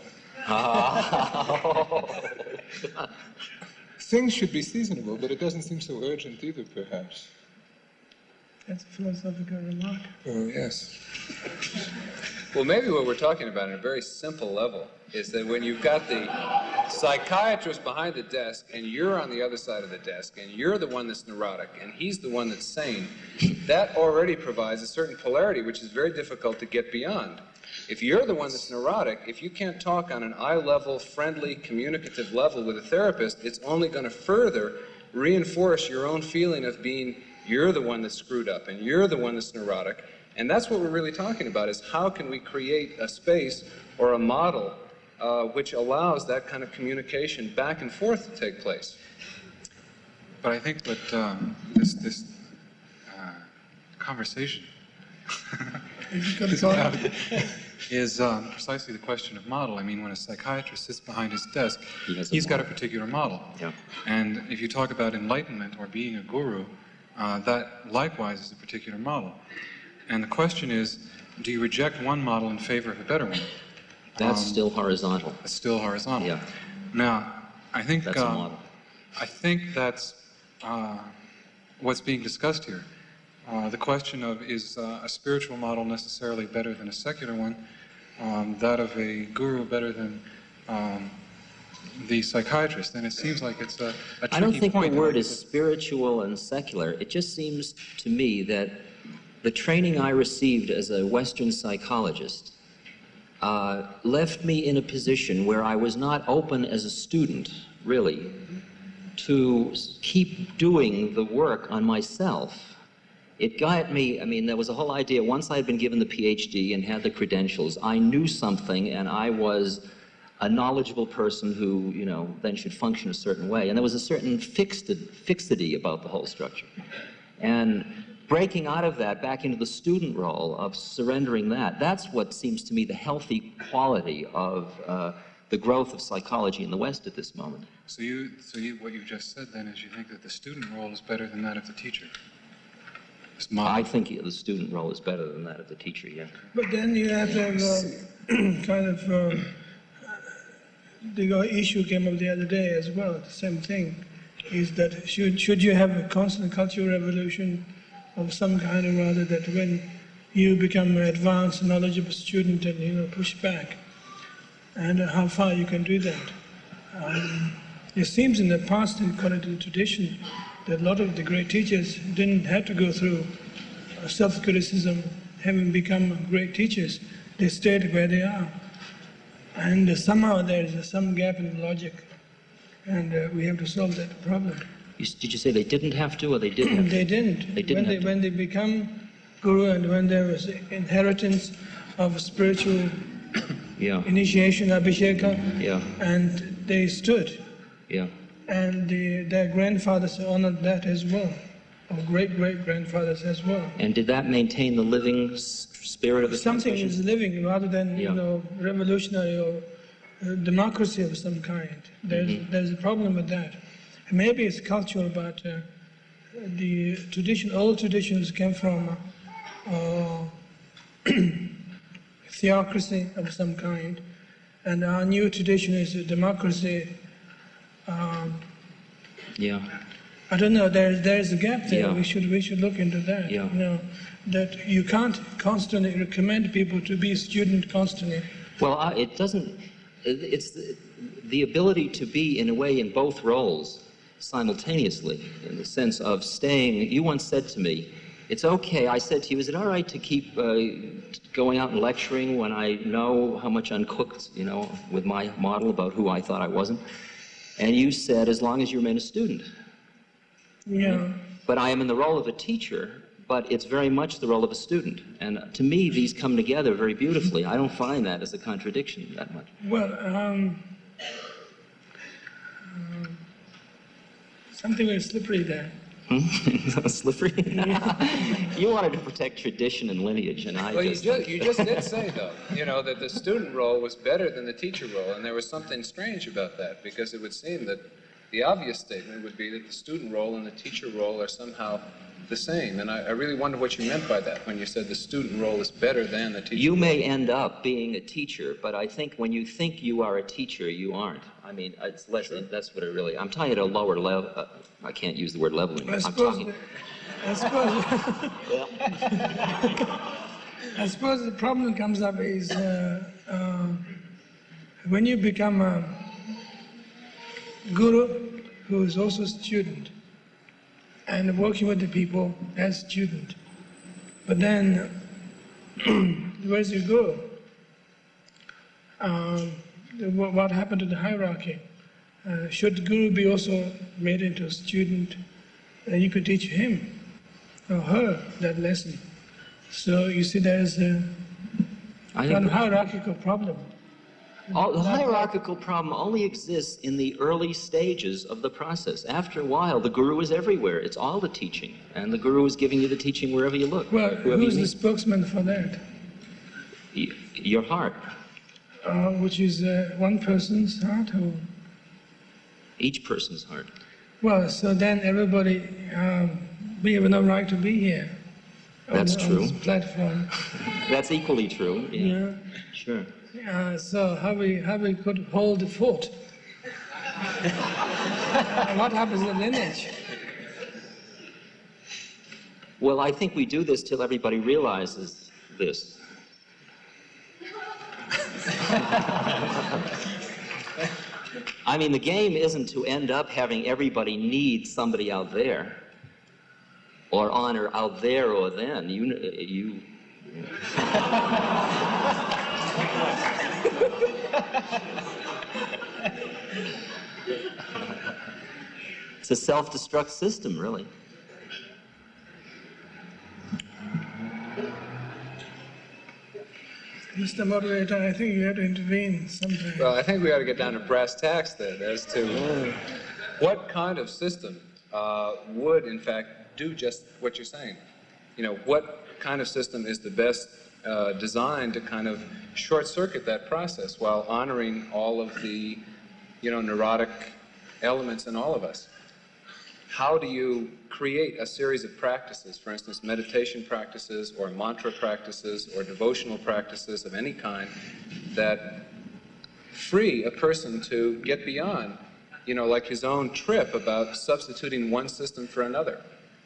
Things should be seasonable, but it doesn't seem so urgent either, perhaps. That's a philosophical remark. Oh, yes. Well, maybe what we're talking about on a very simple level is that when you've got the psychiatrist behind the desk and you're on the other side of the desk and you're the one that's neurotic and he's the one that's sane, that already provides a certain polarity which is very difficult to get beyond. If you're the one that's neurotic, if you can't talk on an eye-level, friendly, communicative level with a therapist, it's only going to further reinforce your own feeling of being you're the one that's screwed up and you're the one that's neurotic. And that's what we're really talking about, is how can we create a space or a model uh, which allows that kind of communication back and forth to take place. But I think that um, this, this uh, conversation is, uh, is um, precisely the question of model. I mean, when a psychiatrist sits behind his desk, he he's got a particular model. Yeah. And if you talk about enlightenment or being a guru, uh, that likewise is a particular model. And the question is, do you reject one model in favor of a better one? That's um, still horizontal. It's still horizontal. Yeah. Now, I think that's uh, a model. I think that's uh, what's being discussed here. Uh, the question of is uh, a spiritual model necessarily better than a secular one? Um, that of a guru better than um, the psychiatrist? And it seems like it's a, a tricky point. I don't think the word is spiritual and secular. It just seems to me that the training I received as a Western psychologist uh, left me in a position where I was not open as a student, really, to keep doing the work on myself. It got me, I mean, there was a whole idea, once I had been given the PhD and had the credentials, I knew something and I was a knowledgeable person who, you know, then should function a certain way. And there was a certain fixed, fixity about the whole structure. And breaking out of that back into the student role of surrendering that, that's what seems to me the healthy quality of uh, the growth of psychology in the West at this moment. So you, so you, what you've just said then is you think that the student role is better than that of the teacher? I think the student role is better than that of the teacher, yeah. But then you have to have uh, kind of, uh, the issue came up the other day as well, the same thing, is that should, should you have a constant cultural revolution of some kind or other, that when you become an advanced, knowledgeable student and, you know, push back, and how far you can do that. Um, it seems in the past, according to the tradition, that a lot of the great teachers didn't have to go through self-criticism, having become great teachers. They stayed where they are. And uh, somehow there is some gap in logic, and uh, we have to solve that problem. You, did you say they didn't have to, or they did have to? They didn't. They didn't when, they, when they become guru, and when there was inheritance of spiritual Yeah. initiation, Abhisheka, Yeah. and they stood. Yeah. And the, their grandfathers honored that as well, or great-great-grandfathers as well. And did that maintain the living s- spirit of the Something transmission? is living rather than, Yeah. you know, revolutionary or uh, democracy of some kind. There's, Mhm. there's a problem with that. And maybe it's cultural, but uh, the tradition, old traditions came from uh, theocracy of some kind, and our new tradition is a democracy. Um, Yeah. I don't know. There's there's a gap there. Yeah. We should we should look into that. Yeah. You know, that you can't constantly recommend people to be a student constantly. Well, I, it doesn't. It's the, the ability to be, in a way, in both roles simultaneously, in the sense of staying. You once said to me, "It's okay." I said to you, "Is it all right to keep uh, going out and lecturing when I know how much I'm cooked, you know, with my model about who I thought I wasn't?" And you said, "As long as you remain a student." Yeah. But I am in the role of a teacher, but it's very much the role of a student. And to me, these come together very beautifully. I don't find that as a contradiction that much. Well, um, um, something very slippery there. Hmm? Slippery? You wanted to protect tradition and lineage, and I Well, just... you just, you just did say, though, you know, that the student role was better than the teacher role, and there was something strange about that, because it would seem that the obvious statement would be that the student role and the teacher role are somehow the same, and I, I really wonder what you meant by that when you said the student role is better than the teacher You role. may end up being a teacher, but I think when you think you are a teacher, you aren't. I mean, it's less, sure. That's what it really... I'm talking at a lower level. Uh, I can't use the word leveling. I I'm suppose, talking... I suppose, I suppose the problem comes up is uh, uh, when you become a guru who is also a student and working with the people as student, but then where's your guru? Um, what, what happened to the hierarchy? Uh, should the guru be also made into a student? Uh, you could teach him or her that lesson. So you see, there's a kind of hierarchical problem. All, the hierarchical problem only exists in the early stages of the process. After a while, the guru is everywhere. It's all the teaching, and the guru is giving you the teaching wherever you look. Well, who's the spokesman for that? Y- your heart. Uh, which is uh, one person's heart? Or? Each person's heart. Well, so then everybody, um, we have no right to be here. That's on, true. On this platform. That's equally true. Yeah. Yeah. Sure. Uh, so how we how we could hold the fort? What happens to the lineage? Well, I think we do this till everybody realizes this. I mean, the game isn't to end up having everybody need somebody out there, or honor out there or then. You, you. It's a self-destruct system, really. Mister Moderator, I think you have to intervene sometime. Well, I think we ought to get down to brass tacks then as to what kind of system uh, would, in fact, do just what you're saying. You know, what kind of system is the best uh, designed to kind of short-circuit that process while honoring all of the, you know, neurotic elements in all of us? How do you create a series of practices, for instance, meditation practices or mantra practices or devotional practices of any kind that free a person to get beyond, you know, like his own trip about substituting one system for another?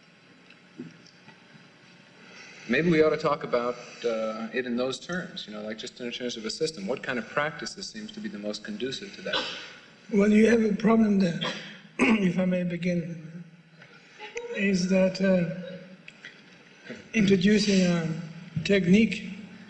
Maybe we ought to talk about uh, it in those terms, you know, like just in terms of a system. What kind of practices seems to be the most conducive to that? Well, you have a problem there, if I may begin, is that uh, introducing a technique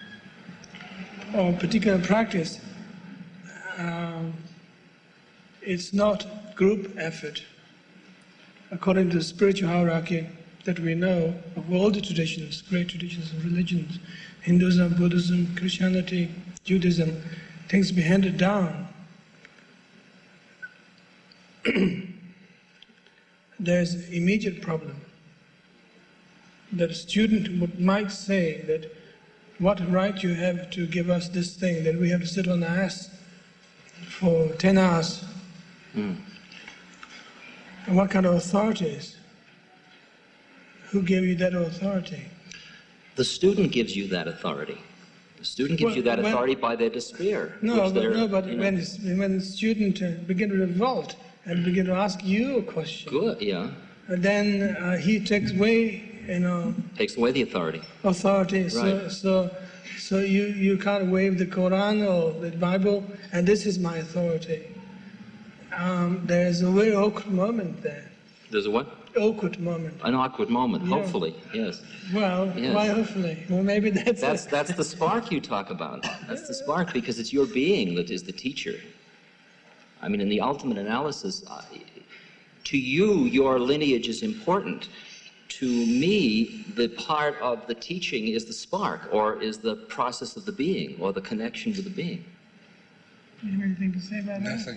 or particular practice, um, it's not group effort. According to the spiritual hierarchy that we know of all the traditions, great traditions of religions, Hinduism, Buddhism, Christianity, Judaism, things be handed down, there's an immediate problem. That a student would, might say that, what right you have to give us this thing that we have to sit on the ass for ten hours? Mm. And what kind of authorities? Who gave you that authority? The student gives you that authority. The student gives well, you that when, authority by their despair. No, but, no, but you know, when, when the student uh, begin to revolt and begin to ask you a question, good, yeah. And then uh, he takes away, you know, takes away the authority. Authority. Right. So, so, so you you can't wave the Quran or the Bible, and this is my authority. Um, there is a very awkward moment there. There's a what? Awkward moment. An awkward moment. Yeah. Hopefully, yes. Well, yes. Why hopefully? Well, maybe that's that's a... that's the spark you talk about. That's the spark, because it's your being that is the teacher. I mean, in the ultimate analysis, uh, to you, your lineage is important. To me, the part of the teaching is the spark, or is the process of the being, or the connection with the being. Do you have anything to say about Nothing.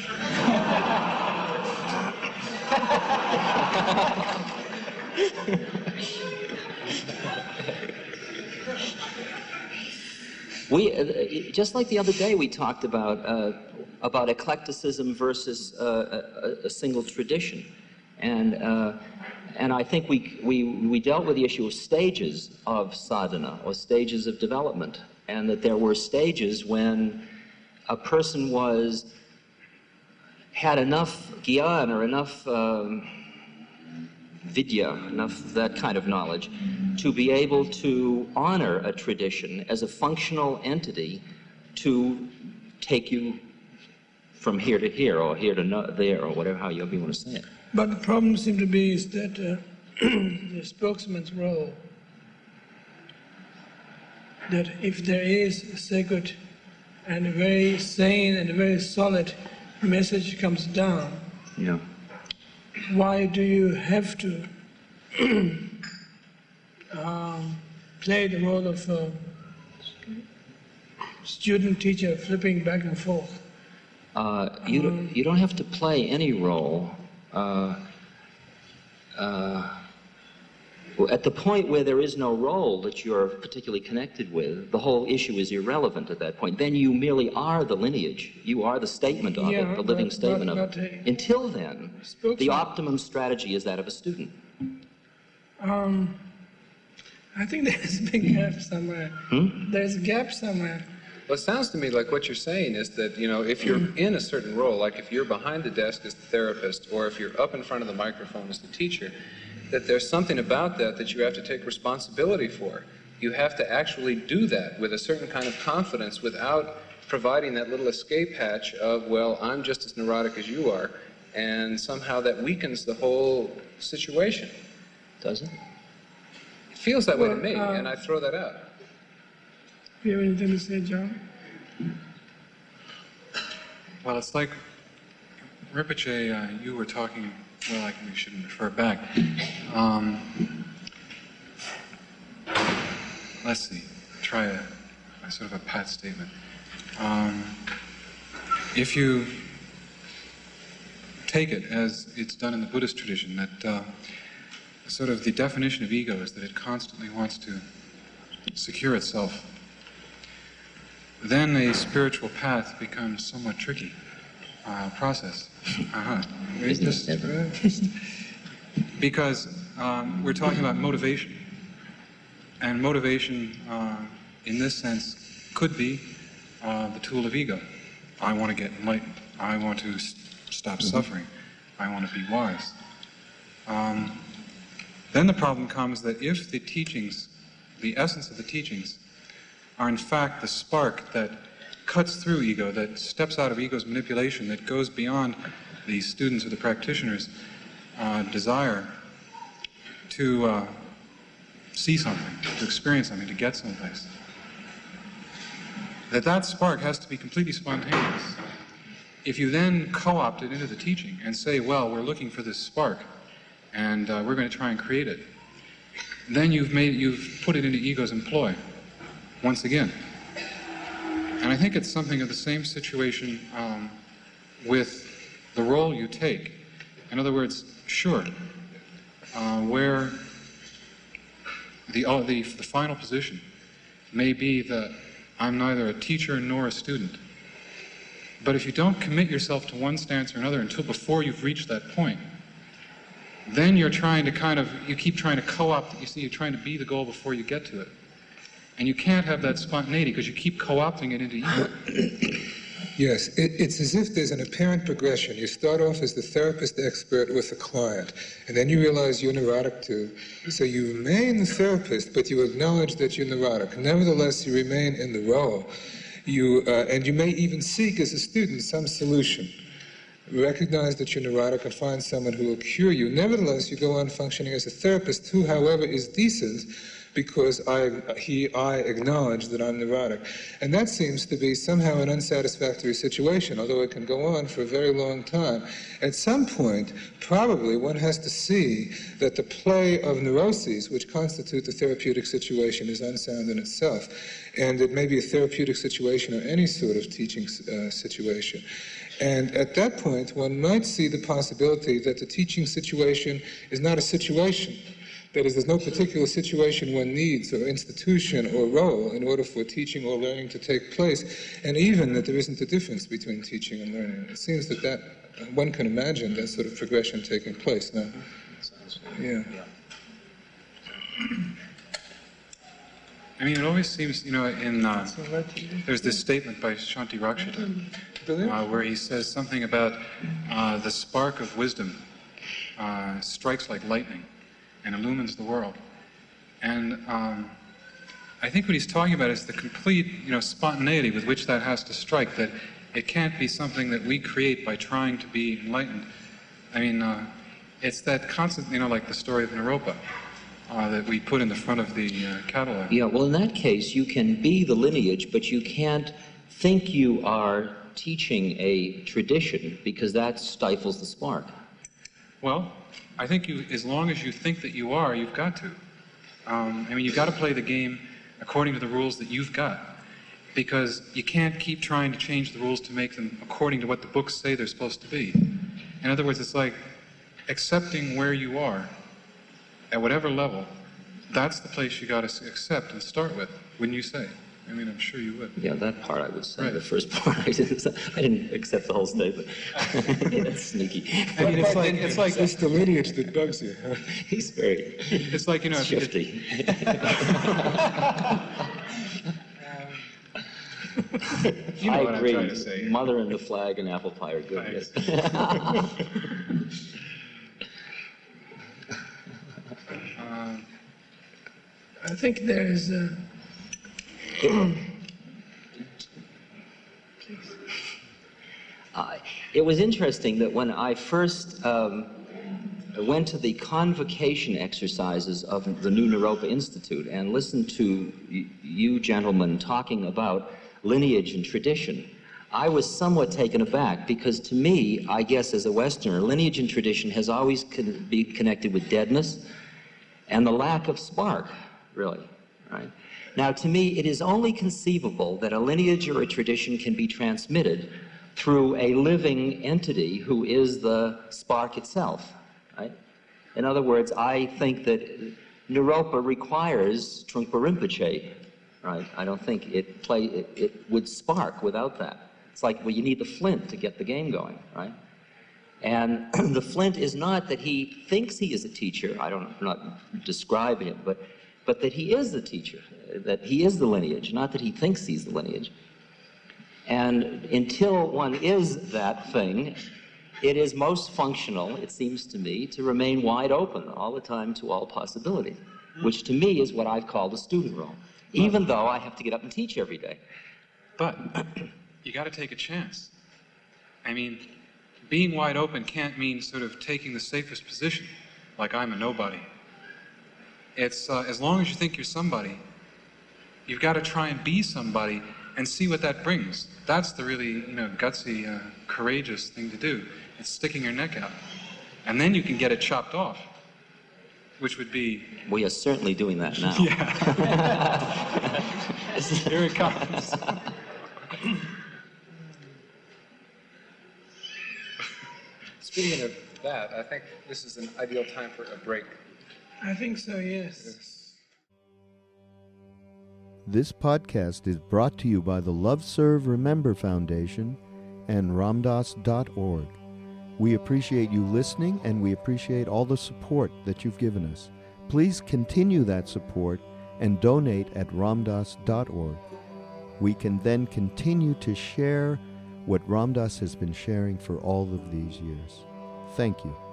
We, uh, just like the other day, we talked about uh, about eclecticism versus uh, a, a single tradition, and uh, and I think we we we dealt with the issue of stages of sadhana, or stages of development, and that there were stages when a person was had enough gyan, or enough um, vidya, enough that kind of knowledge, to be able to honor a tradition as a functional entity to take you from here to here, or here to no, there, or whatever, how you want to say it. But the problem seems to be is that uh, the spokesman's role, that if there is a sacred and a very sane and a very solid message comes down, yeah. Why do you have to um, play the role of a student teacher flipping back and forth? Uh, you, um, don't, you don't have to play any role. Uh, uh, at the point where there is no role that you're particularly connected with, the whole issue is irrelevant at that point. Then you merely are the lineage. You are the statement of yeah, it, the living but, statement but, of but, it. uh, Until then, the optimum strategy is that of a student. Um, I think there's a big gap somewhere. Hmm? There's a gap somewhere. Well, it sounds to me like what you're saying is that, you know, if you're in a certain role, like if you're behind the desk as the therapist, or if you're up in front of the microphone as the teacher, that there's something about that that you have to take responsibility for. You have to actually do that with a certain kind of confidence without providing that little escape hatch of, well, I'm just as neurotic as you are, and somehow that weakens the whole situation. Does it? It feels that well, way to me, uh, and I throw that out. Do you have anything to say, John? Well, it's like Rinpoche, uh, you were talking, well, I we shouldn't refer back. Um, let's see, try a, a sort of a pat statement. Um, if you take it as it's done in the Buddhist tradition, that uh, sort of the definition of ego is that it constantly wants to secure itself, then a spiritual path becomes somewhat tricky uh, process. Uh-huh. Just, uh, because um, we're talking about motivation, and motivation uh, in this sense could be uh, the tool of ego. I want to get enlightened. I want to st- stop mm-hmm. suffering. I want to be wise. Um, then the problem comes that if the teachings, the essence of the teachings, are in fact the spark that cuts through ego, that steps out of ego's manipulation, that goes beyond the students or the practitioners' uh, desire to uh, see something, to experience something, to get someplace. That that spark has to be completely spontaneous. If you then co-opt it into the teaching and say, well, we're looking for this spark, and uh, we're going to try and create it, then you've made, you've put it into ego's employ once again. And I think it's something of the same situation um, with the role you take. In other words, sure, uh, where the, uh, the, the final position may be that I'm neither a teacher nor a student. But if you don't commit yourself to one stance or another until before you've reached that point, then you're trying to kind of, you keep trying to co-opt, you see, you're trying to be the goal before you get to it. And you can't have that spontaneity because you keep co-opting it into you. Yes, it, it's as if there's an apparent progression. You start off as the therapist expert with a client, and then you realize you're neurotic too. So you remain the therapist, but you acknowledge that you're neurotic. Nevertheless, you remain in the role. You, uh, and you may even seek, as a student, some solution. Recognize that you're neurotic and find someone who will cure you. Nevertheless, you go on functioning as a therapist who, however, is decent, because I, he, I acknowledge that I'm neurotic. And that seems to be somehow an unsatisfactory situation, although it can go on for a very long time. At some point, probably one has to see that the play of neuroses, which constitute the therapeutic situation, is unsound in itself. And it may be a therapeutic situation or any sort of teaching uh, situation. And at that point, one might see the possibility that the teaching situation is not a situation. That is, there's no particular situation one needs, or institution, or role in order for teaching or learning to take place, and even that there isn't a difference between teaching and learning. It seems that, that one can imagine that sort of progression taking place now. Yeah. I mean, it always seems, you know, in, uh, there's this statement by Shanti Rakshita, uh, where he says something about uh, the spark of wisdom uh, strikes like lightning and illumines the world. And um, I think what he's talking about is the complete, you know, spontaneity with which that has to strike, that it can't be something that we create by trying to be enlightened. I mean, uh, it's that constant, you know, like the story of Naropa uh, that we put in the front of the uh, catalog. Yeah, well, in that case, you can be the lineage, but you can't think you are teaching a tradition, because that stifles the spark. Well, I think you, as long as you think that you are, you've got to. Um, I mean, you've got to play the game according to the rules that you've got, because you can't keep trying to change the rules to make them according to what the books say they're supposed to be. In other words, it's like accepting where you are at whatever level. That's the place you got to accept and start with, wouldn't you say? I mean, I'm sure you would. Yeah, that part I would say. Right. The first part I didn't. I didn't accept the whole statement. That's sneaky. I mean, it's like it's like It's the lineage that bugs you. Huh? He's very it's like you know. If you shifty. You know I what agree. I'm trying to say. Mother and the flag and apple pie are good. Nice. Yes. uh, I think there is a... Uh, it was interesting that when I first um, went to the convocation exercises of the New Naropa Institute and listened to y- you gentlemen talking about lineage and tradition, I was somewhat taken aback, because to me, I guess as a Westerner, lineage and tradition has always con- been connected with deadness and the lack of spark, really, right? Now, to me, it is only conceivable that a lineage or a tradition can be transmitted through a living entity who is the spark itself, right? In other words, I think that Naropa requires Trungpa Rinpoche, right? I don't think it play it, it would spark without that. It's like, well, you need the flint to get the game going, right? And the flint is not that he thinks he is a teacher. I don't I'm not describe him, but but that he is the teacher, that he is the lineage, not that he thinks he's the lineage. And until one is that thing, it is most functional, it seems to me, to remain wide open all the time to all possibilities, which to me is what I've called a student role, even though I have to get up and teach every day. But you got to take a chance. I mean, being wide open can't mean sort of taking the safest position, like I'm a nobody. It's uh, as long as you think you're somebody, you've got to try and be somebody and see what that brings. That's the really, you know, gutsy, uh, courageous thing to do. It's sticking your neck out. And then you can get it chopped off, which would be... We are certainly doing that now. Yeah. Here it comes. speaking of that, I think this is an ideal time for a break. I think so, yes. Yes. This podcast is brought to you by the Love Serve Remember Foundation and Ramdas dot org. We appreciate you listening, and we appreciate all the support that you've given us. Please continue that support and donate at Ramdas dot org. We can then continue to share what Ramdas has been sharing for all of these years. Thank you.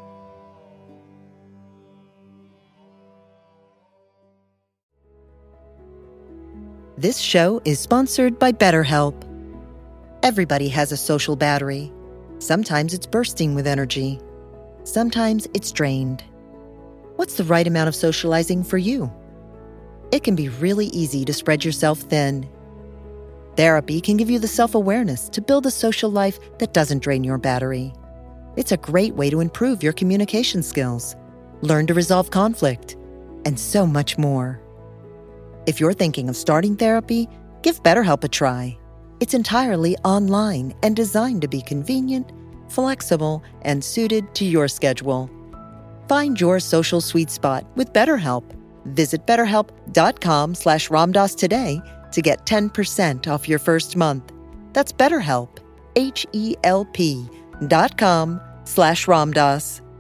This show is sponsored by BetterHelp. Everybody has a social battery. Sometimes it's bursting with energy. Sometimes it's drained. What's the right amount of socializing for you? It can be really easy to spread yourself thin. Therapy can give you the self-awareness to build a social life that doesn't drain your battery. It's a great way to improve your communication skills, learn to resolve conflict, and so much more. If you're thinking of starting therapy, give BetterHelp a try. It's entirely online and designed to be convenient, flexible, and suited to your schedule. Find your social sweet spot with BetterHelp. Visit betterhelp.com slash Ramdas today to get ten percent off your first month. That's BetterHelp, H E L P dot com slash Ramdas.